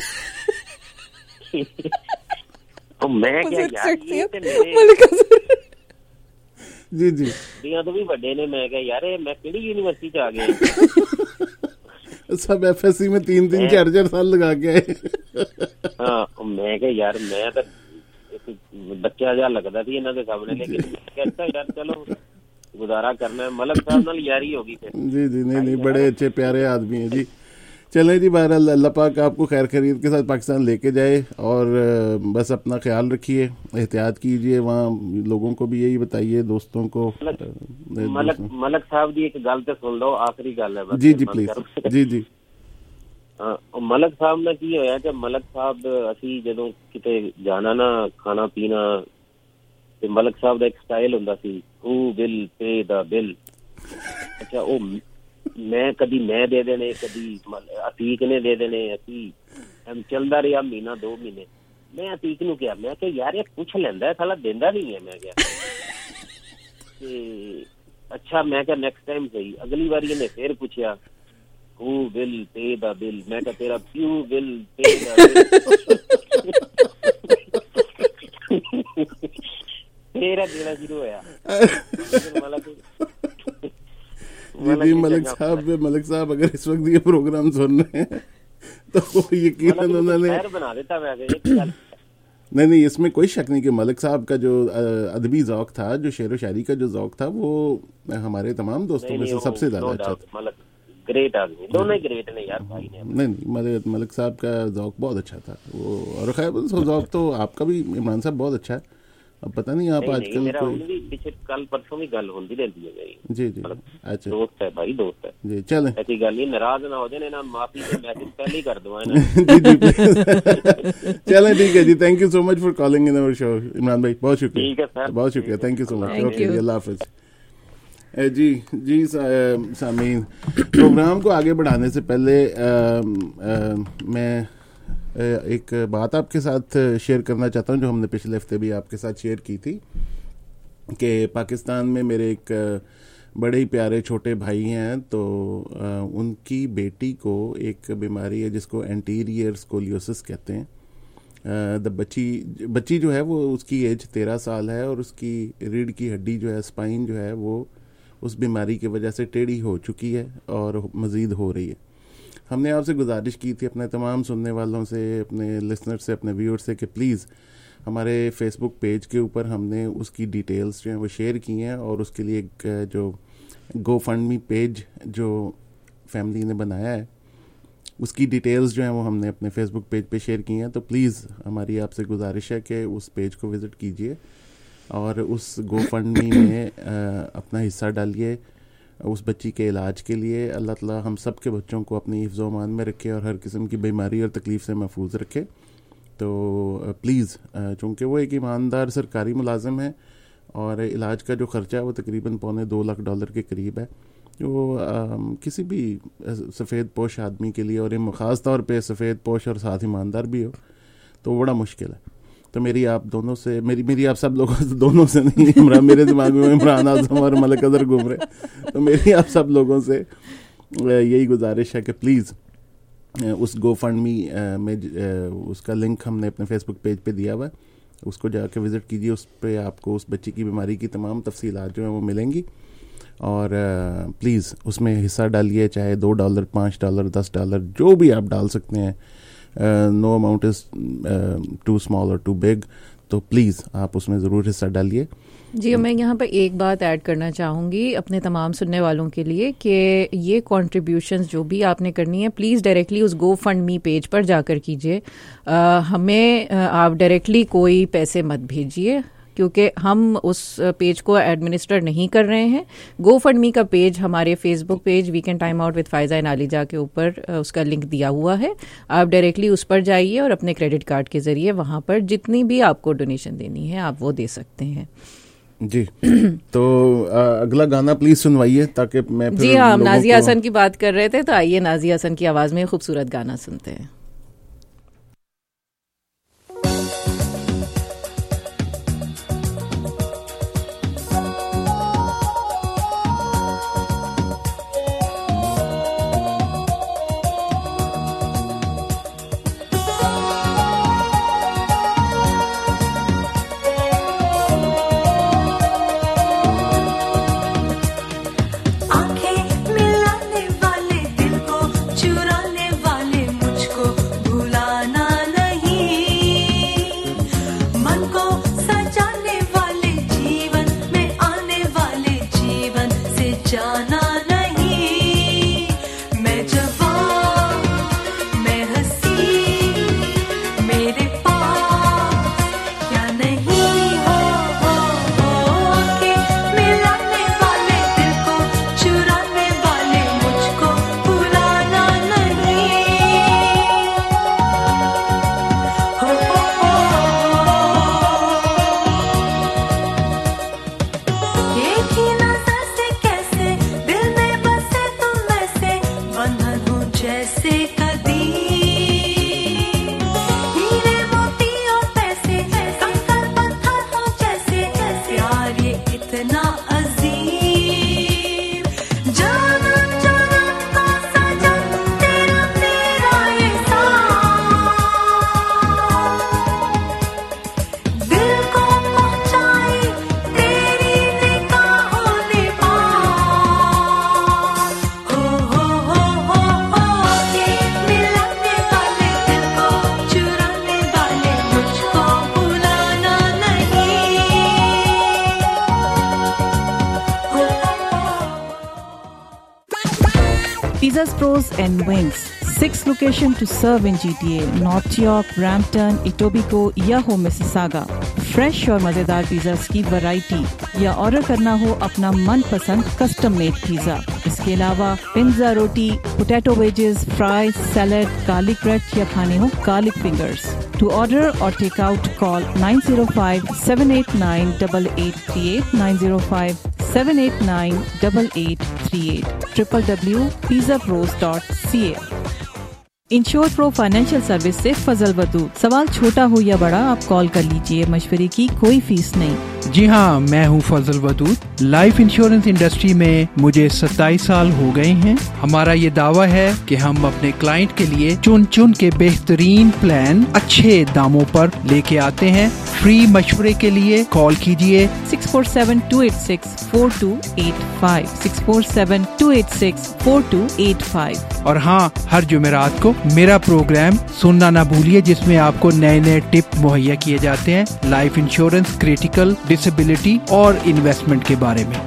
तो मैं क्या यार जी जी तो भी बड़े ने, मैं क्या यार मैं केड़ी यूनिवर्सिटी च आ गया। सब FSC में 3-3 4-4 साल लगा के आए। हाँ, मैं क्या यार, मैं तो बच्चा जा लगता थी इन्होंने सामने, लेकिन कहता यार चलो गुजारा करना है, मलक साहब नाल यारी होगी फिर। जी जी, नहीं बड़े अच्छे प्यारे आदमी हैं जी। चलें जी, बहरहाल अल्लाह पाक आपको खैर खरीद के साथ पाकिस्तान लेके जाए, और बस अपना ख्याल रखिए, एहतियात कीजिए, वहाँ लोगों को भी यही बताइए, दोस्तों को। मलक साहब दी एक गल तो सुन लो, आखिरी गल है। जी जी प्लीज। जी जी। मलक साहब ने की होया कि मलक साहब असी जदों किते जाना ना खाना पीना, ते मलक साहब दा एक स्टाइल हुंदा सी, who will pay the bill. अच्छा, ओ मैं कदी मैं दे देने, कदी अतीक ने दे देने, अती चलदा रहा महीना 2 महीने। मैं अतीक नूं क्या, मैं क्या यार ये पूछ लेंदा है, साला देंदा नहीं है। मैं क्या अच्छा, मैं क्या नेक्स्ट टाइम सही। अगली बार इन्हें फिर पूछया, who will pay the bill. मैं क्या तेरा you will pay the bill. तेरा देना शुरू होया। जी, मलिक साहब अगर इस वक्त ये प्रोग्राम सुन रहे हैं तो यकीनन उन्होंने बना देता। नहीं, इसमें कोई शक नहीं कि मलिक साहब का जो अदबी ज़ौक़ था, जो शेर व शायरी का जो ज़ौक़ था, वो हमारे तमाम दोस्तों में से सबसे ज़्यादा अच्छा था। ग्रेट आदमी, दोनों ही ग्रेट ने यार भाई ने। नहीं, मलिक साहब का ज़ौक़ बहुत अच्छा था वो, और खैर ज़ौक़ तो आपका भी इमरान साहब बहुत अच्छा है। अब पता नहीं आप आजकल पीछे कल परसों भी गल होती रहती है मेरी। जी जी, अच्छा, दोस्त है भाई, दोस्त है जी। चलें, ऐसी गल नहीं, नाराज ना हो जाए ना, माफी से मैसेज पहले ही कर दो। जी जी चलें, ठीक है जी। Thank you so much for calling in our show Imran भाई, बहुत शुक्रिया। ठीक है सर, बहुत शुक्रिया, thank you so much. Okay, अल्लाह हाफिज। जी सामीन, प्रोग्राम को आगे बढ़ाने से पहले मैं एक बात आपके साथ शेयर करना चाहता हूं, जो हमने पिछले हफ्ते भी आपके साथ शेयर की थी, कि पाकिस्तान में मेरे एक बड़े ही प्यारे छोटे भाई हैं, तो उनकी बेटी को एक बीमारी है जिसको एंटीरियर स्कोलियोसिस कहते हैं। बच्ची जो है वो, उसकी एज 13 साल है, और उसकी रीढ़ की हड्डी जो है, स्पाइन जो है, वो उस बीमारी की वजह से टेढ़ी हो चुकी है और मज़ीद हो रही है। हमने आपसे गुजारिश की थी, अपने तमाम सुनने वालों से, अपने लिसनर से, अपने व्यूअर्स से, कि प्लीज़ हमारे फेसबुक पेज के ऊपर हमने उसकी डिटेल्स जो हैं वो शेयर की हैं, और उसके लिए एक जो GoFundMe पेज जो फैमिली ने बनाया है, उसकी डिटेल्स जो हैं वो हमने अपने फेसबुक पेज पे शेयर की हैं। तो प्लीज़ हमारी आपसे गुजारिश है कि उस पेज को विज़िट कीजिए और उस GoFundMe में अपना हिस्सा डालिए उस बच्ची के इलाज के लिए। अल्लाह ताला हम सब के बच्चों को अपनी हिफ्ज़ व अमान में रखे और हर किस्म की बीमारी और तकलीफ़ से महफूज रखे। तो प्लीज़, चूँकि वो एक ईमानदार सरकारी मुलाजिम है और इलाज का जो ख़र्चा है वो तकरीबन $2.25 लाख के करीब है, जो किसी भी सफ़ेद पोश आदमी के लिए, और ख़ास तौर पे सफ़ेद पोश और साथ ईमानदार भी हो, तो बड़ा मुश्किल है। तो मेरी आप दोनों से, मेरी आप सब लोगों से, दोनों से नहीं, इमरान, मेरे दिमाग में इमरान आज़म और मलिक अज़हर घूम रहे, तो मेरी आप सब लोगों से यही गुजारिश है कि प्लीज़ उस GoFundMe में उसका लिंक हमने अपने फेसबुक पेज पे दिया हुआ है, उसको जाके विज़िट कीजिए। उस पर आपको उस बच्ची की बीमारी की तमाम तफसीलात जो हैं वो मिलेंगी, और प्लीज़ उसमें हिस्सा डालिए, चाहे $2, $5, $10, जो भी आप डाल सकते हैं। No amount is too small और टू बिग, तो प्लीज़ आप उसमें ज़रूर हिस्सा डालिए। जी, मैं यहाँ पर एक बात ऐड करना चाहूँगी अपने तमाम सुनने वालों के लिए, कि ये कंट्रीब्यूशंस जो भी आपने करनी है, प्लीज़ डायरेक्टली उस GoFundMe पेज पर जाकर कीजिए। हमें आप डायरेक्टली कोई पैसे मत भेजिए, क्योंकि हम उस पेज को एडमिनिस्टर नहीं कर रहे हैं। GoFundMe का पेज हमारे Facebook page weekend time out with Faiza and Aliza के ऊपर उसका लिंक दिया हुआ है। आप डायरेक्टली उस पर जाइए और अपने क्रेडिट कार्ड के ज़रिए वहाँ पर जितनी भी आपको डोनेशन देनी है आप वो दे सकते हैं। जी, तो अगला गाना प्लीज सुनवाइए, ताकि मैं जी हाँ, हम नाज़िया हसन की बात कर रहे थे, तो आइए नाज़िया हसन की आवाज़ में खूबसूरत गाना सुनते हैं। आंखें मिलाने वाले दिल को चुरा Pizzas Pros and Wings. 6 locations to serve in GTA, North York, Brampton, Etobicoke या हो मिसिसागा. फ्रेश और मजेदार पिज़्ज़ास की वैरायटी या ऑर्डर करना हो अपना मनपसंद कस्टम मेड पिज़्ज़ा. इसके अलावा पिज़्ज़ा रोटी, potato wedges, fries, salad, garlic bread या खाने हो garlic fingers. To order or take out, call 905-789-8838, 905-789-8838, www.pizzapros.ca. Insure pro financial service से फजल वदूद. सवाल छोटा हो या बड़ा, आप कॉल कर लीजिए. मशवरे की कोई फीस नहीं. जी हाँ, मैं हूँ Fazal Wadood. Life insurance industry में मुझे 27 साल हो गए हैं. हमारा ये दावा है कि हम अपने क्लाइंट के लिए चुन चुन के बेहतरीन प्लान अच्छे दामों पर लेके आते हैं. फ्री मशवरे के लिए कॉल कीजिए 647-286-4285, 647-286-4285. और हाँ, हर जुमेरात को मेरा प्रोग्राम सुनना ना भूलिए, जिसमें आपको नए नए टिप मुहैया किए जाते हैं लाइफ इंश्योरेंस, क्रिटिकल, डिसेबिलिटी और इन्वेस्टमेंट के बारे में.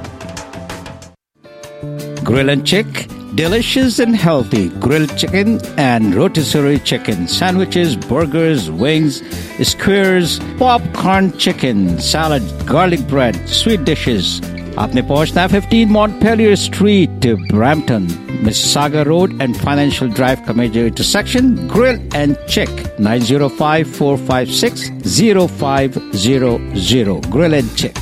Grill and Chick, delicious and healthy grilled chicken and rotisserie chicken, sandwiches, burgers, wings, skewers, popcorn chicken, salad, garlic bread, sweet dishes. आपने पहुंचना है 15 Montpelier Street, Brampton, Mississauga Road and Financial Drive का major intersection. Grill and Chick, 905-456-0500. Grill and Chick.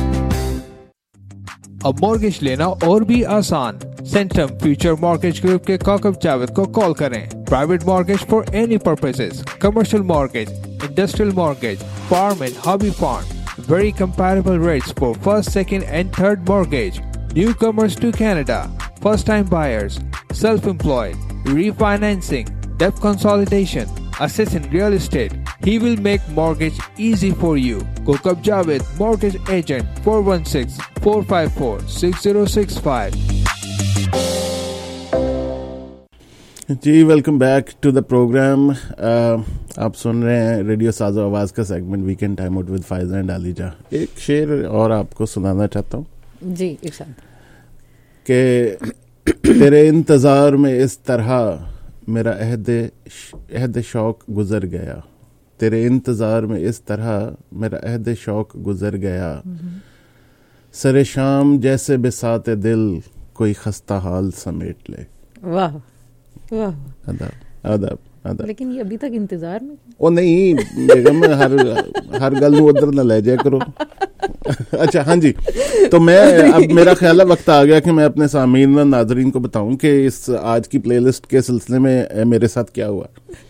अब mortgage लेना और भी आसान. Centum future mortgage group के काकब जावेद को कॉल करें. Private mortgage for any purposes, commercial mortgage, industrial mortgage, farm and hobby farm. Very comparable rates for first, second and third mortgage. Newcomers to Canada, first-time buyers, self-employed, refinancing, debt consolidation, assessing real estate. He will make mortgage easy for you. Kokab Javed, Mortgage Agent, 416-454-6065. जी, welcome back to the programme. आप सुन रहे हैं radio Sazo Awaz का segment weekend time out with Faiza and Aliza. एक शेर और आपको सुनाना चाहता हूँ जी इरशाद. कि तेरे इंतज़ार में इस तरह मेरा अहद शौक गुजर गया. तेरे इंतज़ार में इस तरह मेरा अहद शौक गुजर गया. सरे शाम जैसे बिसाते दिल कोई खस्ता हाल समेट ले. वाह वाह. आदाब. लेकिन ये अभी तक इंतजार में. ओ नहीं बेगम, हर गल उधर न ले जाया करो. अच्छा हाँ जी, तो मैं अब मेरा ख्याल है वक्त आ गया कि मैं अपने सामीन व नाजरीन को बताऊं कि इस आज की प्लेलिस्ट के सिलसिले में मेरे साथ क्या हुआ.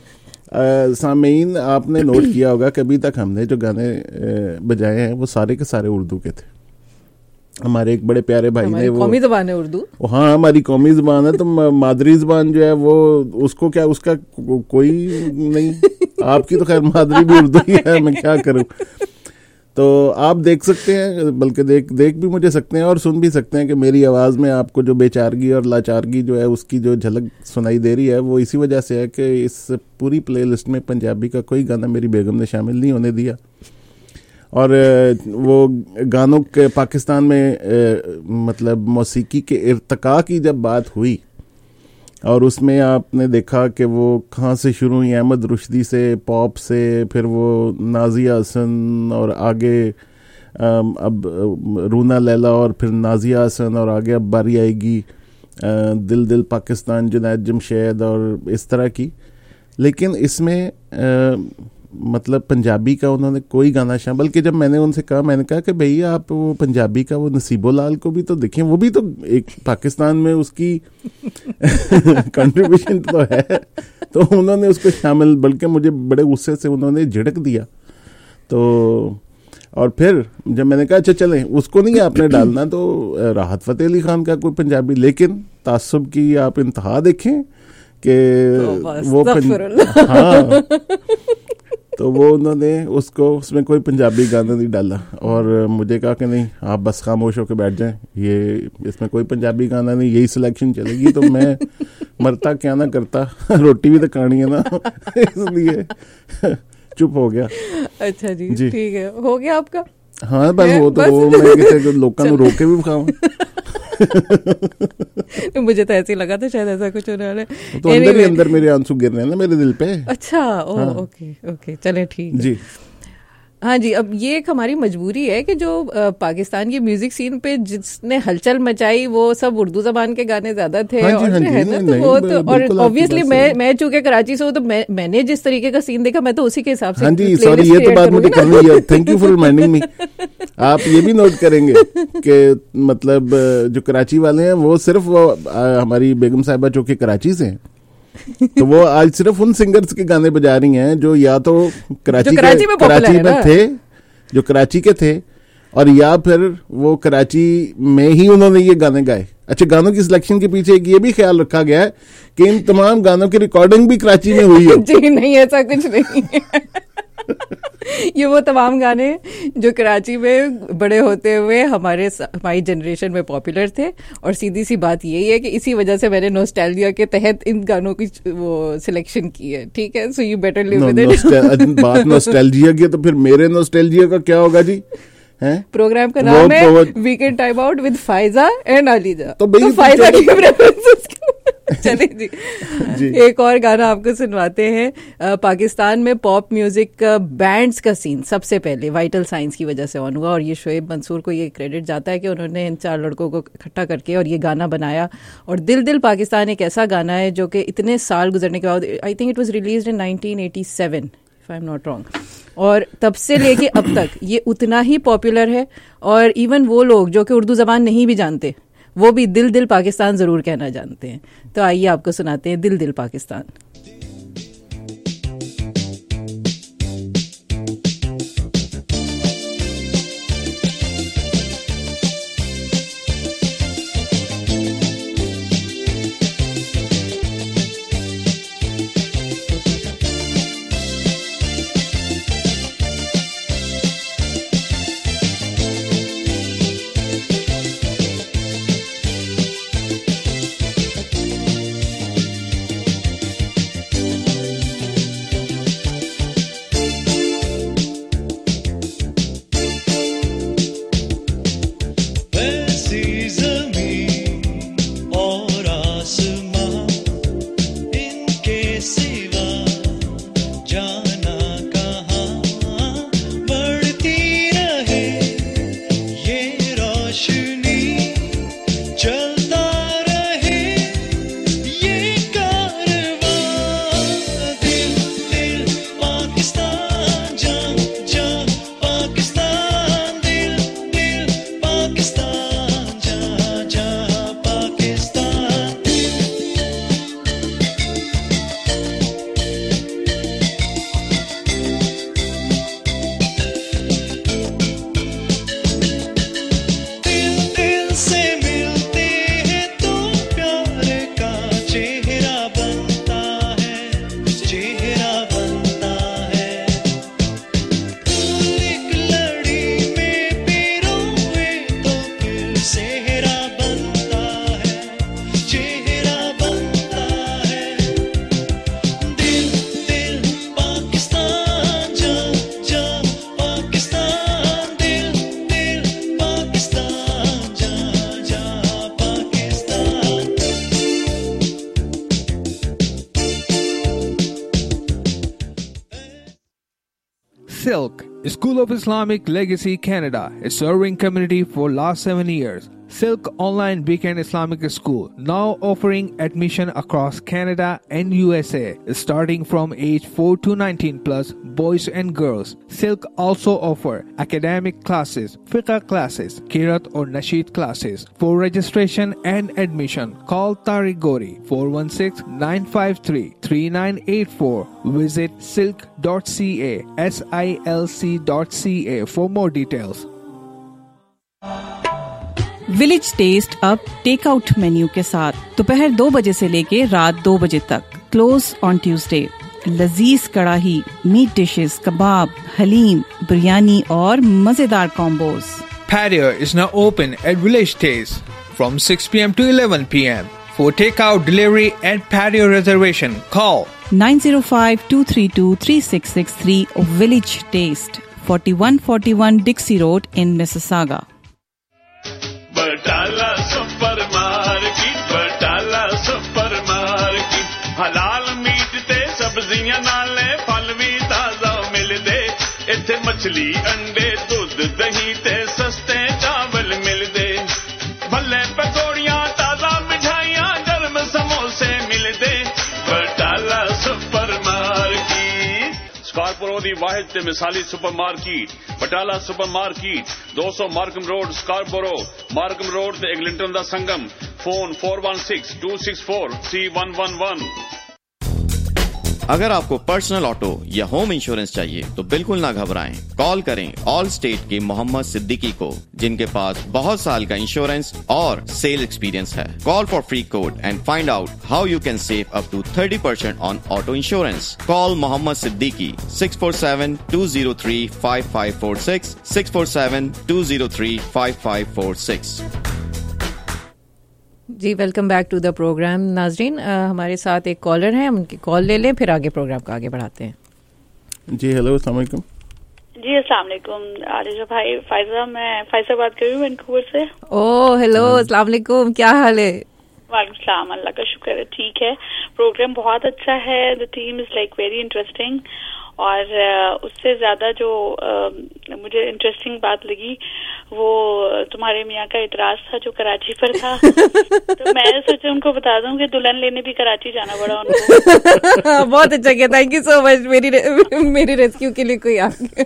सामीन, आपने नोट किया होगा कि अभी तक हमने जो गाने बजाए हैं वो सारे के सारे उर्दू के थे. हमारे एक बड़े प्यारे भाई ने वो कौमी ज़बान है उर्दू. हाँ, हमारी कौमी ज़बान है. तो मादरी ज़बान जो है वो उसको क्या, उसका कोई नहीं. आपकी तो खैर मादरी भी उर्दू ही है, मैं क्या करूँ. तो आप देख सकते हैं, बल्कि देख भी मुझे सकते हैं और सुन भी सकते हैं कि मेरी आवाज़ में आपको जो बेचारगी और लाचारगी जो है उसकी जो झलक सुनाई दे रही है वो इसी वजह से है कि इस पूरी प्ले लिस्ट में पंजाबी का कोई गाना मेरी बेगम ने शामिल नहीं होने दिया. और वो गानों के पाकिस्तान में मतलब मौसीकी के इर्तिका की जब बात हुई और उसमें आपने देखा कि वो कहाँ से शुरू हुई, अहमद रुश्दी से, पॉप से, फिर वो नाजिया हसन और आगे अब रूना लैला और फिर नाजिया हसन और आगे अब बारी आएगी दिल दिल पाकिस्तान, जुनैद जमशेद और इस तरह की. लेकिन इसमें मतलब पंजाबी का उन्होंने कोई गाना शामिल, बल्कि जब मैंने उनसे कहा, मैंने कहा कि भैया आप वो पंजाबी का वो नसीबो लाल को भी तो देखें, वो भी तो एक पाकिस्तान में उसकी कंट्रीब्यूशन तो है. तो उन्होंने उसको शामिल, बल्कि मुझे बड़े गुस्से से उन्होंने झिड़क दिया. तो और फिर जब मैंने कहा अच्छा चलें उसको नहीं आपने डालना, तो राहत फ़तेह अली खान का कोई पंजाबी, लेकिन तासुब की आप इंतहा देखें कि वो हाँ, तो वो उन्होंने उसमें कोई पंजाबी गाना नहीं डाला और मुझे कहा कि नहीं आप बस खामोश होकर बैठ जाएं, ये इसमें कोई पंजाबी गाना नहीं, यही सिलेक्शन चलेगी. तो मैं मरता क्या ना करता, रोटी भी तो खानी है ना, इसलिए चुप हो गया. अच्छा जी, ठीक है, हो गया आपका. हाँ बस वो तो वो मैं किसी लोगों को रोके भी खाऊं. मुझे तो ऐसे ही लगा था शायद ऐसा कुछ होने वाला है। तो अंदर ही अंदर मेरे आंसू गिर रहे हैं ना मेरे दिल पे। अच्छा, ओके ओके, चले ठीक जी। हाँ जी, अब ये एक हमारी मजबूरी है कि जो पाकिस्तान की म्यूजिक सीन पे जिसने हलचल मचाई वो सब उर्दू जबान के गाने ज्यादा थे। हाँ जी, और है ना, तो वो तो, और ऑब्वियसली मैं चूंकि कराची से हूँ तो मैंने जिस तरीके का सीन देखा मैं तो उसी के हिसाब से। हाँ जी, सॉरी, ये तो बात मुझे करनी है। Thank you for reminding me. आप ये भी नोट करेंगे कि मतलब जो कराची वाले हैं वो सिर्फ हमारी बेगम साहिबा जो कि कराची से हैं, तो वो आज सिर्फ उन सिंगर्स के गाने बजा रही हैं जो या तो कराची में थे, जो कराची के थे, और या फिर वो कराची में ही उन्होंने ये गाने गाए। अच्छा, गानों की सिलेक्शन के पीछे एक ये भी ख्याल रखा गया है कि इन तमाम गानों की रिकॉर्डिंग भी कराची में हुई है। जी नहीं, ऐसा कुछ नहीं है। ये वो तमाम गाने जो कराची में बड़े होते हुए हमारी जनरेशन में पॉपुलर थे, और सीधी सी बात यही है कि इसी वजह से मैंने नॉस्टैल्जिया के तहत इन गानों की वो सिलेक्शन की है। ठीक है, so you better live with it. बात नॉस्टैल्जिया की, तो फिर मेरे नॉस्टैल्जिया का क्या होगा जी? प्रोग्राम का नाम है weekend time out with Faiza and Aliza. तो फायजा की रेफरेंसेस चलिए जी, एक और गाना आपको सुनवाते हैं। पाकिस्तान में पॉप म्यूजिक बैंड्स का सीन सबसे पहले वाइटल साइंस की वजह से ऑन हुआ, और ये शोएब मंसूर को ये क्रेडिट जाता है कि उन्होंने इन 4 लड़कों को इकट्ठा करके और ये गाना बनाया। और दिल दिल पाकिस्तान एक ऐसा गाना है जो कि इतने साल गुजरने के बाद, I think it was released in 1987 if I am not wrong, और तब से लेके अब तक ये उतना ही पॉपुलर है। और इवन वो लोग जो कि उर्दू जबान नहीं भी जानते वो भी दिल दिल पाकिस्तान जरूर कहना जानते हैं। तो आइए आपको सुनाते हैं Dil Dil Pakistan. Silk, School of Islamic Legacy Canada, is serving community for last 7 years. Silk Online Weekend Islamic School, now offering admission across Canada and USA, starting from age 4 to 19 plus, boys and girls. Silk also offer academic classes, fiqh classes, Kirat or Nasheed classes. For registration and admission, call Tariq Gori 416-953-3984. Visit silk.ca, silc.ca for more details. Village taste अब take out menu के साथ दोपहर 2 बजे से लेके रात 2 बजे तक, क्लोज ऑन ट्यूसडे। लजीज कड़ाही, मीट डिशेस, कबाब, हलीम, बिरयानी और मजेदार combos. Patio is now open at Village Taste from 6 p.m. to 11 p.m. For takeout, delivery and patio reservation, call 905-232-3663 of Village Taste, 4141 Dixie Road in Mississauga. Batala Super halal meat ते सब्जियां नाले फल भी ताजा मिलदे इत्थे मछली अंडे दुध दही ते सस्ते चावल मिलदे भल्ले पकौड़ियां ताजा मिठाइयां गर्म समोसे मिलदे बटाला सुपर मार्केट स्कारपोरो दी वाहिद ते मिसाली super market Batala super market 200 Markham road Scarborough Markham road ते एग्लिंटन दा संगम फोन 4162643111 अगर आपको पर्सनल ऑटो या होम इंश्योरेंस चाहिए तो बिल्कुल ना घबराएं। कॉल करें ऑल स्टेट के मोहम्मद सिद्दीकी को जिनके पास बहुत साल का इंश्योरेंस और सेल एक्सपीरियंस है। Call for free quote and find out how you can save up to 30% on auto insurance. Call Mohammad Siddiqui 647-203-5546 647-203-5546। जी welcome back to the programme. Nazreen हमारे साथ एक कॉलर हैं, हम उनकी कॉल ले लें फिर आगे प्रोग्राम को आगे बढ़ाते हैं। जी हेलो अस्सलाम वालेकुम। जी अस्सलाम वालेकुम आरिजा भाई, फायजा मैं फायजा बात कर रही हूँ वैंकूवर से। ओह हेलो अस्सलाम वालेकुम, क्या हाल है? वालेकुम सलाम, अल्लाह का शुक्र है ठीक है। प्रोग्राम बहुत अच्छा है, the theme is like very interesting और उससे ज्यादा जो मुझे इंटरेस्टिंग बात लगी वो तुम्हारे मियाँ का इतराज था जो कराची पर था। तो मैं सोचा उनको बता दूं कि दुल्हन लेने भी कराची जाना पड़ा उनको। बहुत अच्छा किया, थैंक यू सो मच। मेरी रेस्क्यू के लिए कोई आ गया।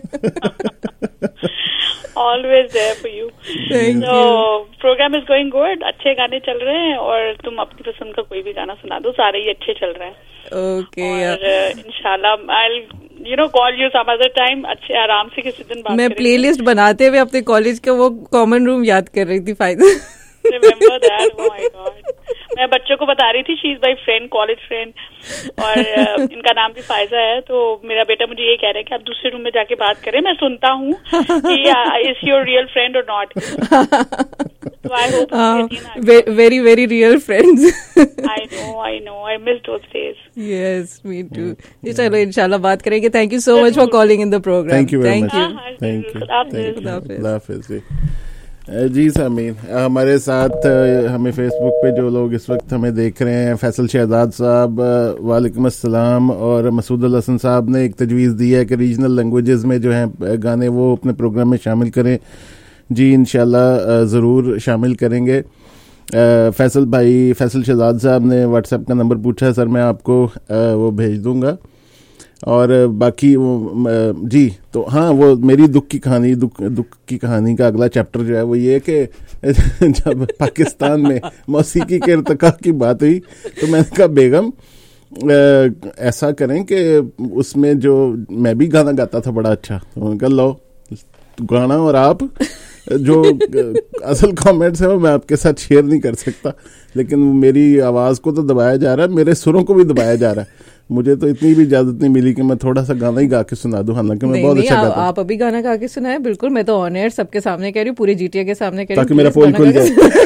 Always there for you. तो प्रोग्राम इज गोइंग गुड, अच्छे गाने चल रहे हैं और तुम अपनी पसंद का कोई भी गाना सुना दो, सारे ही अच्छे चल रहे हैं। ओके और इंशाल्लाह I call you some other time, अच्छे आराम से किसी दिन बात मैं प्लेलिस्ट बनाते हुए अपने कॉलेज का वो कॉमन रूम याद कर रही थी। फायदा remember that, oh my god. मैं बच्चों को बता रही थी she is my friend, college friend, और इनका नाम भी फायजा है। तो मेरा बेटा मुझे ये कह रहा है कि आप दूसरे रूम में जाके बात करें, मैं सुनता हूँ कि इज योर रियल फ्रेंड और not. So I hope very very real friends. I know I miss those days. Yes, me too. चलो इंशाल्लाह बात करेंगे। Thank you so much for calling in the program. Thank you very much. Thank you. अल्लाह हाफिज़। जी सामीन, हमारे साथ हमें Facebook पे जो लोग इस वक्त हमें देख रहे हैं, फैसल शहजाद साहब वालेकुम अस्सलाम, और मसूद अल हसन साहब ने एक तजवीज़ दी है कि रीजनल लैंग्वेजेस में जो हैं गाने वो अपने प्रोग्राम में शामिल करें। जी इंशाल्लाह ज़रूर शामिल करेंगे। फैसल शहजाद साहब ने व्हाट्सएप का नंबर पूछा है, सर मैं आपको वो भेज दूंगा। और बाकी वो जी तो हाँ, वो मेरी दुख की कहानी का अगला चैप्टर जो है वो ये कि जब पाकिस्तान में मौसीकी के इर्तिका की बात हुई तो मैंने कहा बेगम ऐसा करें कि उसमें जो मैं भी गाना गाता था बड़ा अच्छा, तो मैंने कहा लो गाना और आप जो असल कमेंट्स है वो मैं आपके साथ शेयर नहीं कर सकता, लेकिन मेरी आवाज़ को तो दबाया जा रहा है, मेरे सुरों को भी दबाया जा रहा है। मुझे तो इतनी भी इजाजत नहीं मिली कि मैं थोड़ा सा गाना ही गा के सुना दूं, हालांकि मैं बहुत अच्छा गाता हूं। आप अभी गाना गा के सुनाए, बिल्कुल। मैं तो ऑन एयर सबके सामने कह रही हूँ, पूरे जीटीए के सामने कह रही हूँ, ताकि मेरा पोल खुल जाए।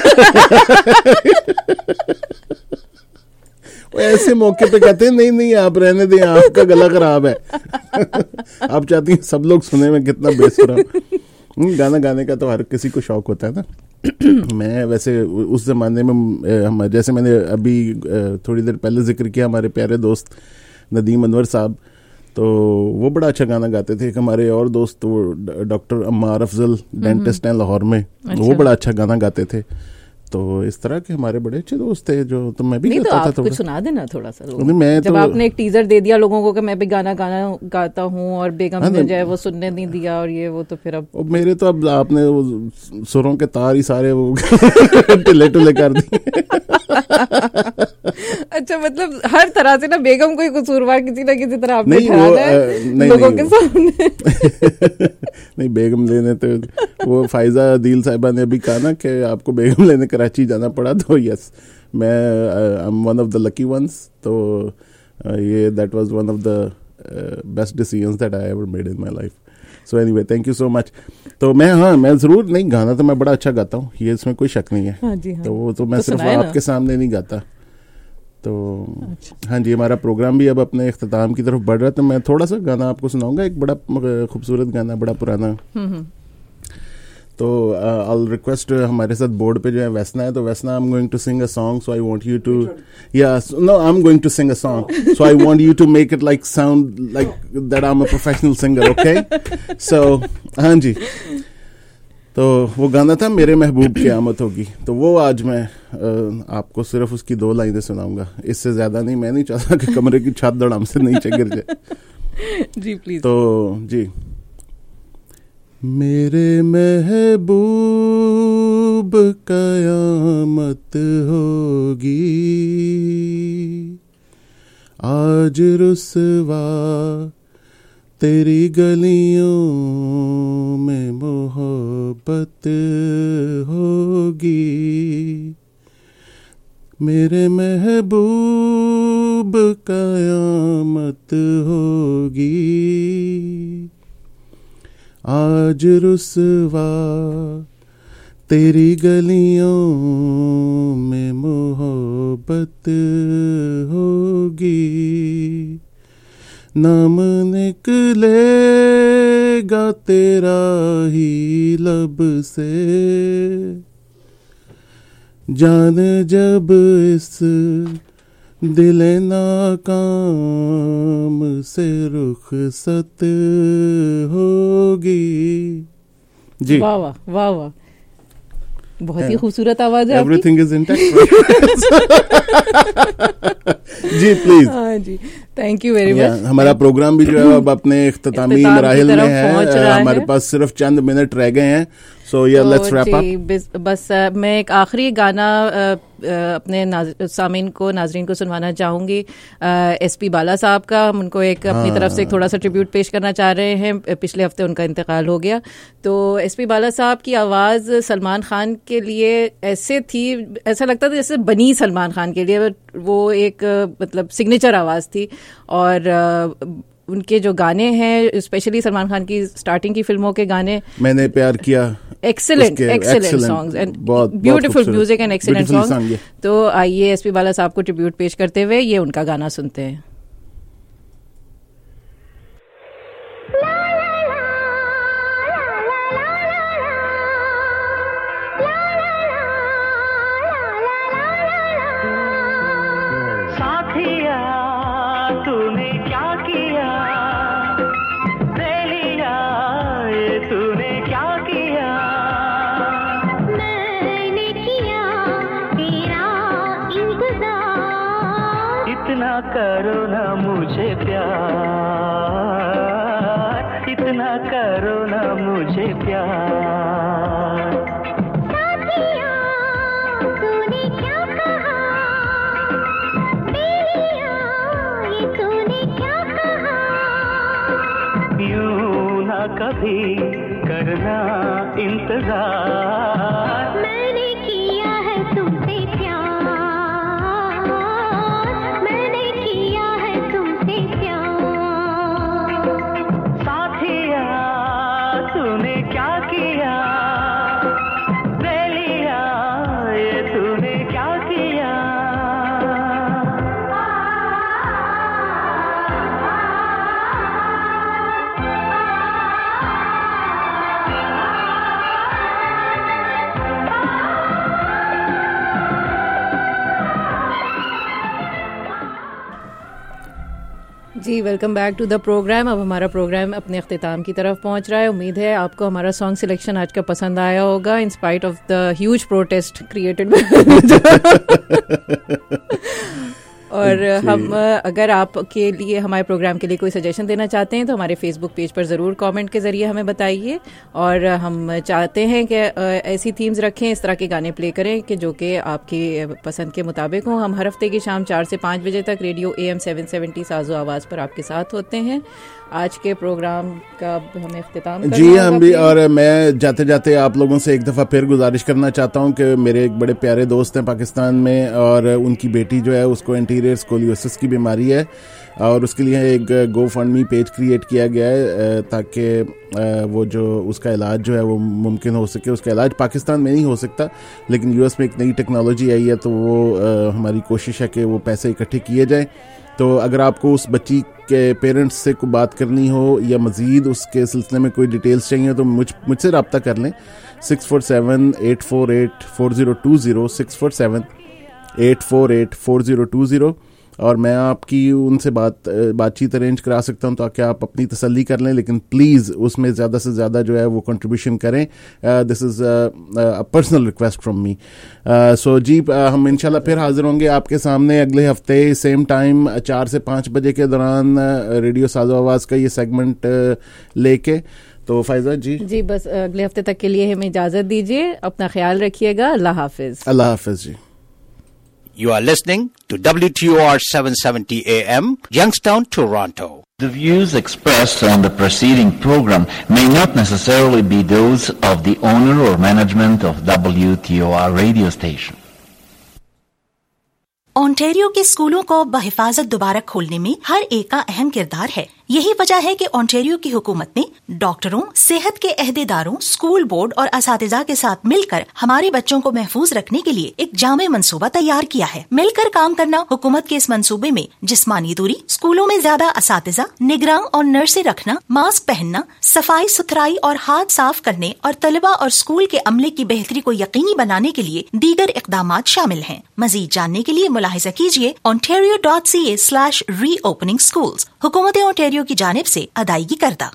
ऐसे मौके पे कहते हैं नहीं आप रहने दें, आपका गला खराब है। आप चाहती हैं सब लोग सुने मैं कितना बेसुरा। गाना गाने का तो हर किसी को शौक होता है ना। मैं वैसे उस जमाने में हम जैसे मैंने अभी थोड़ी देर पहले जिक्र किया, हमारे प्यारे दोस्त नदीम अनवर साहब, तो वो बड़ा अच्छा गाना गाते थे। एक हमारे और दोस्त वो डॉक्टर अम्मार अफजल डेंटिस्ट हैं लाहौर में, वो बड़ा अच्छा गाना गाते थे। तो इस तरह के हमारे बड़े अच्छे दोस्त थे जो, तो मैं भी नहीं, तो आप कुछ सुना देना थोड़ा सा। मैं जब आपने एक टीजर दे दिया लोगों को कि मैं भी गाना गाता हूँ और बेगम ने जो है वो सुनने नहीं दिया और ये वो, तो फिर अब मेरे तो अब आपने वो सुरों के तार ही सारे वो टिले कर दिए। अच्छा, मतलब हर तरह से ना बेगम को ही कसूरवार किसी ना किसी तरह आपने ठहराना है लोगों के सामने। नहीं, बेगम लेने तो वो फायजा अदील साहिबा ने अभी कहा ना कि आपको बेगम लेने कराची जाना पड़ा, तो यस मैं I am one of the lucky ones. तो ये that was one of the best decisions that I ever made in my life. So anyway thank you so much. तो मैं ज़रूर, नहीं गाना तो मैं बड़ा अच्छा गाता हूँ, ये इसमें कोई शक नहीं है। हाँ जी, हाँ। तो वो तो मैं सिर्फ आपके सामने नहीं गाता। तो हाँ जी, हमारा प्रोग्राम भी अब अपने इख्तिताम की तरफ बढ़ रहा है, तो मैं थोड़ा सा गाना आपको सुनाऊंगा, एक बड़ा खूबसूरत गाना, बड़ा पुराना। तो I'll request हमारे साथ बोर्ड पे जो है वैसना है, तो वैसना I'm going to sing a song, so I want you to no I'm going to sing a song, so I want you to make it like sound like that I'm a professional singer, okay? So हाँ जी, तो वो गाना था मेरे महबूब की आमद होगी, तो वो आज मैं आपको सिर्फ उसकी 2 लाइनें सुनाऊंगा, इससे ज्यादा नहीं। मैं नहीं चाहता कि कमरे की छत धड़ाम से नीचे गिर जाए। जी प्लीज। तो जी, मेरे महबूब कयामत होगी, आज रुसवा तेरी गलियों में मोहब्बत होगी, मेरे महबूब कयामत होगी, आज रुसवा तेरी गलियों में मोहब्बत होगी, नाम निकलेगा तेरा ही लब से, जान जब इस दिल नाकाम से रुखसत होगी। जी वाह वाह वाह वाह, बहुत ही खूबसूरत आवाज है। Everything is intact. जी प्लीज। हाँ जी, थैंक यू वेरी मच। हमारा प्रोग्राम भी जो है अब अपने इख्तितामी मराहिल में है, हमारे पास सिर्फ चंद मिनट रह गए हैं, सो या लेट्स रैप अप। बस मैं एक आखिरी गाना अपने सामीन को, नाजरीन को सुनवाना चाहूंगी, एसपी बाला साहब का। हम उनको एक अपनी तरफ से एक थोड़ा सा ट्रिब्यूट पेश करना चाह रहे हैं। पिछले हफ्ते उनका इंतकाल हो गया, तो एसपी बाला साहब की आवाज़ सलमान खान के लिए ऐसे थी, ऐसा लगता था जैसे बनी सलमान खान के लिए, वो एक मतलब सिग्नेचर आवाज़ थी। और उनके जो गाने हैं, स्पेशली सलमान खान की स्टार्टिंग की फिल्मों के गाने, मैंने प्यार किया, excellent songs and beautiful music and excellent song. तो आइए एसपी बाला साहब को ट्रिब्यूट पेश करते हुए ये उनका गाना सुनते हैं। करो ना मुझे प्यार, इतना करो ना मुझे प्यार। साथिया तूने क्या कहा, बेलिया ये तूने क्या कहा, यूं ना कभी करना इंतजार, मैंने किया है तुमसे प्यार। जी welcome back to the programme. अब हमारा प्रोग्राम अपने अख्तिताम की तरफ पहुंच रहा है। उम्मीद है आपको हमारा सॉन्ग सिलेक्शन आज का पसंद आया होगा, in spite of the huge protest created. और हम अगर आपके लिए, हमारे प्रोग्राम के लिए कोई सजेशन देना चाहते हैं तो हमारे फेसबुक पेज पर ज़रूर कमेंट के ज़रिए हमें बताइए। और हम चाहते हैं कि ऐसी थीम्स रखें, इस तरह के गाने प्ले करें कि जो कि आपकी पसंद के मुताबिक हों। हम हर हफ्ते की शाम 4 से 5 बजे तक रेडियो AM 770 साज़ो आवाज़ पर आपके साथ होते हैं। आज के प्रोग्राम का हमें इख्तिताम करना जी हम भी। और मैं जाते जाते आप लोगों से एक दफ़ा फिर गुजारिश करना चाहता हूं कि मेरे एक बड़े प्यारे दोस्त हैं पाकिस्तान में, और उनकी बेटी जो है उसको एंटीरियर स्कोलियोसिस की बीमारी है, और उसके लिए एक GoFundMe पेज क्रिएट किया गया है ताकि वो जो उसका इलाज जो है वो मुमकिन हो सके। उसका इलाज पाकिस्तान में नहीं हो सकता, लेकिन US में एक नई टेक्नोलॉजी आई है, तो वो हमारी कोशिश है कि वो पैसे इकट्ठे किए जाएँ तो अगर आपको उस बच्ची के पेरेंट्स से कोई बात करनी हो या मज़ीद उसके सिलसिले में कोई डिटेल्स चाहिए तो मुझसे रब्ता कर लें 647-848-4020 647-848-4020 और मैं आपकी उनसे बातचीत अरेंज करा सकता हूं ताकि आप अपनी तसल्ली कर लें, लेकिन प्लीज़ उसमें ज़्यादा से ज़्यादा जो है वो कंट्रीब्यूशन करें. This is a personal request from me. So जी हम इंशाल्लाह फिर हाजिर होंगे आपके सामने अगले हफ्ते सेम टाइम 4 से 5 बजे के दौरान रेडियो साज़ो आवाज़ का ये सेगमेंट लेके. तो फायजा जी बस अगले हफ्ते तक के लिए हमें इजाज़त दीजिए. अपना ख्याल रखिएगा. अल्लाह हाफिज़. अल्लाह हाफिज़ जी. You are listening to WTOR 770 AM, Youngstown, Toronto. The views expressed on the preceding program may not necessarily be those of the owner or management of WTOR radio station. Ontario के स्कूलों को बहिफाजत दोबारा खोलने में हर एक का अहम किरदार है. यही वजह है कि ओंटारियो की हुकूमत ने डॉक्टरों, सेहत के अहदेदारों, स्कूल बोर्ड और असातिज़ा के साथ मिलकर हमारे बच्चों को महफूज रखने के लिए एक जामे मंसूबा तैयार किया है. मिलकर काम करना हुकूमत के इस मंसूबे में जिस्मानी दूरी, स्कूलों में ज्यादा असातिज़ा, निगरान और नर्सें रखना, मास्क पहनना, सफाई सुथराई और हाथ साफ करने और तलबा और स्कूल के अमले की बेहतरी को यकीनी बनाने के लिए दीगर इक़दामात शामिल हैं. मजीद जानने के लिए मुलाहिजा कीजिए ontario.ca/reopening schools. हुकूमत ओंटारियो की जानिब से अदायगी करदा.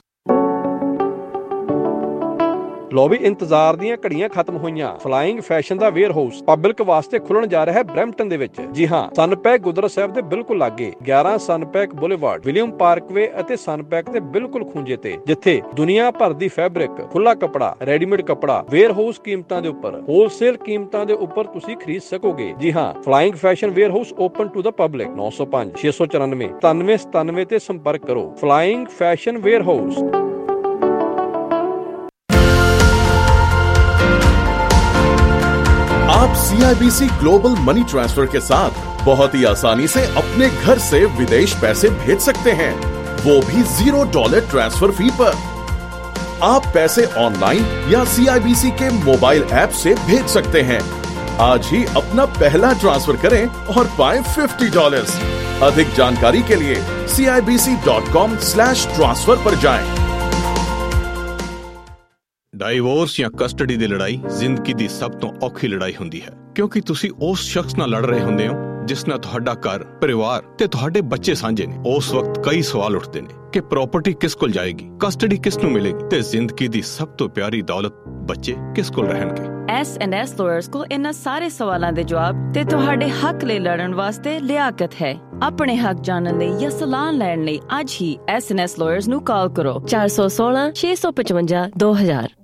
ਲੋ ਵੀ ਇੰਤਜ਼ਾਰ ਦੀਆਂ ਘੜੀਆਂ ਖਤਮ ਹੋਈਆਂ. ਫਲਾਈਂਗ ਫੈਸ਼ਨ ਦਾ ਵੇਅਰ ਹਾਊਸ ਪਬਲਿਕ ਵਾਸਤੇ ਖੁੱਲਣ ਜਾ ਰਿਹਾ ਹੈ ਬ੍ਰੈਂਪਟਨ ਦੇ ਵਿੱਚ. ਜੀ ਹਾਂ, ਸਨਪੈਕ ਗੁਰਦੁਆਰਾ ਸਾਹਿਬ ਦੇ ਬਿਲਕੁਲ ਲਾਗੇ 11 ਸਨਪੈਕ ਬੁਲੇਵਾਰਡ, ਵਿਲੀਅਮ ਪਾਰਕਵੇ ਅਤੇ ਸਨਪੈਕ ਦੇ ਬਿਲਕੁਲ ਖੂੰਜੇ ਤੇ, ਜਿੱਥੇ ਦੁਨੀਆ ਭਰ ਦੀ ਫੈਬਰਿਕ, ਖੁੱਲਾ ਕੱਪੜਾ, ਰੈਡੀਮੇਡ ਕੱਪੜਾ ਵੇਅਰ ਹਾਊਸ ਕੀਮਤਾਂ ਦੇ ਉੱਪਰ, ਹੋਲਸੇਲ ਕੀਮਤਾਂ ਦੇ ਉੱਪਰ ਤੁਸੀਂ ਖਰੀਦ ਸਕੋਗੇ. ਜੀ ਹਾਂ, flying fashion warehouse open to the public. 905-694-9797 ਤੇ ਸੰਪਰਕ ਕਰੋ. Flying fashion warehouse. आप CIBC ग्लोबल मनी ट्रांसफर के साथ बहुत ही आसानी से अपने घर से विदेश पैसे भेज सकते हैं, वो भी $0 ट्रांसफर फी पर. आप पैसे ऑनलाइन या CIBC के मोबाइल ऐप से भेज सकते हैं. आज ही अपना पहला ट्रांसफर करें और पाएं $50. अधिक जानकारी के लिए CIBC.com/transfer पर जाएं. ਡਾਈਵੋਰਸ ਜਾਂ ਕਸਟਡੀ ਦੀ ਲੜਾਈ ਜ਼ਿੰਦਗੀ ਦੀ ਸਭ ਤੋਂ ਔਖੀ ਲੜਾਈ ਹੁੰਦੀ ਹੈ, ਕਿਉਂਕਿ ਤੁਸੀਂ ਉਸ ਸ਼ਖਸ ਨਾਲ ਲੜ ਰਹੇ ਹੁੰਦੇ ਹੋ ਜਿਸ ਨਾਲ ਤੁਹਾਡਾ ਘਰ, ਪਰਿਵਾਰ ਤੇ ਤੁਹਾਡੇ ਬੱਚੇ ਸਾਂਝੇ ਨੇ. ਉਸ ਵਕਤ ਕਈ ਸਵਾਲ ਉੱਠਦੇ ਨੇ ਕਿ ਪ੍ਰਾਪਰਟੀ ਕਿਸ ਕੋਲ ਜਾਏਗੀ, ਕਸਟਡੀ ਕਿਸ ਨੂੰ ਮਿਲੇਗੀ ਤੇ ਜ਼ਿੰਦਗੀ ਦੀ ਸਭ ਤੋਂ ਪਿਆਰੀ ਦੌਲਤ ਬੱਚੇ ਕਿਸ ਕੋਲ ਰਹਿਣਗੇ. S&S ਲਾਇਰਸ ਕੋਲ ਇਹਨਾਂ ਸਾਰੇ ਸਵਾਲਾਂ ਦੇ ਜਵਾਬ ਤੇ ਤੁਹਾਡੇ ਹੱਕ ਲਈ ਲੜਨ ਵਾਸਤੇ ਲਿਆਕਤ ਹੈ. ਆਪਣੇ ਹੱਕ ਜਾਣਨ ਲਈ ਜਾਂ ਸਲਾਹ ਲੈਣ ਲਈ ਅੱਜ ਹੀ S&S ਲਾਇਰਸ ਨੂੰ ਕਾਲ ਕਰੋ 416 655 2000.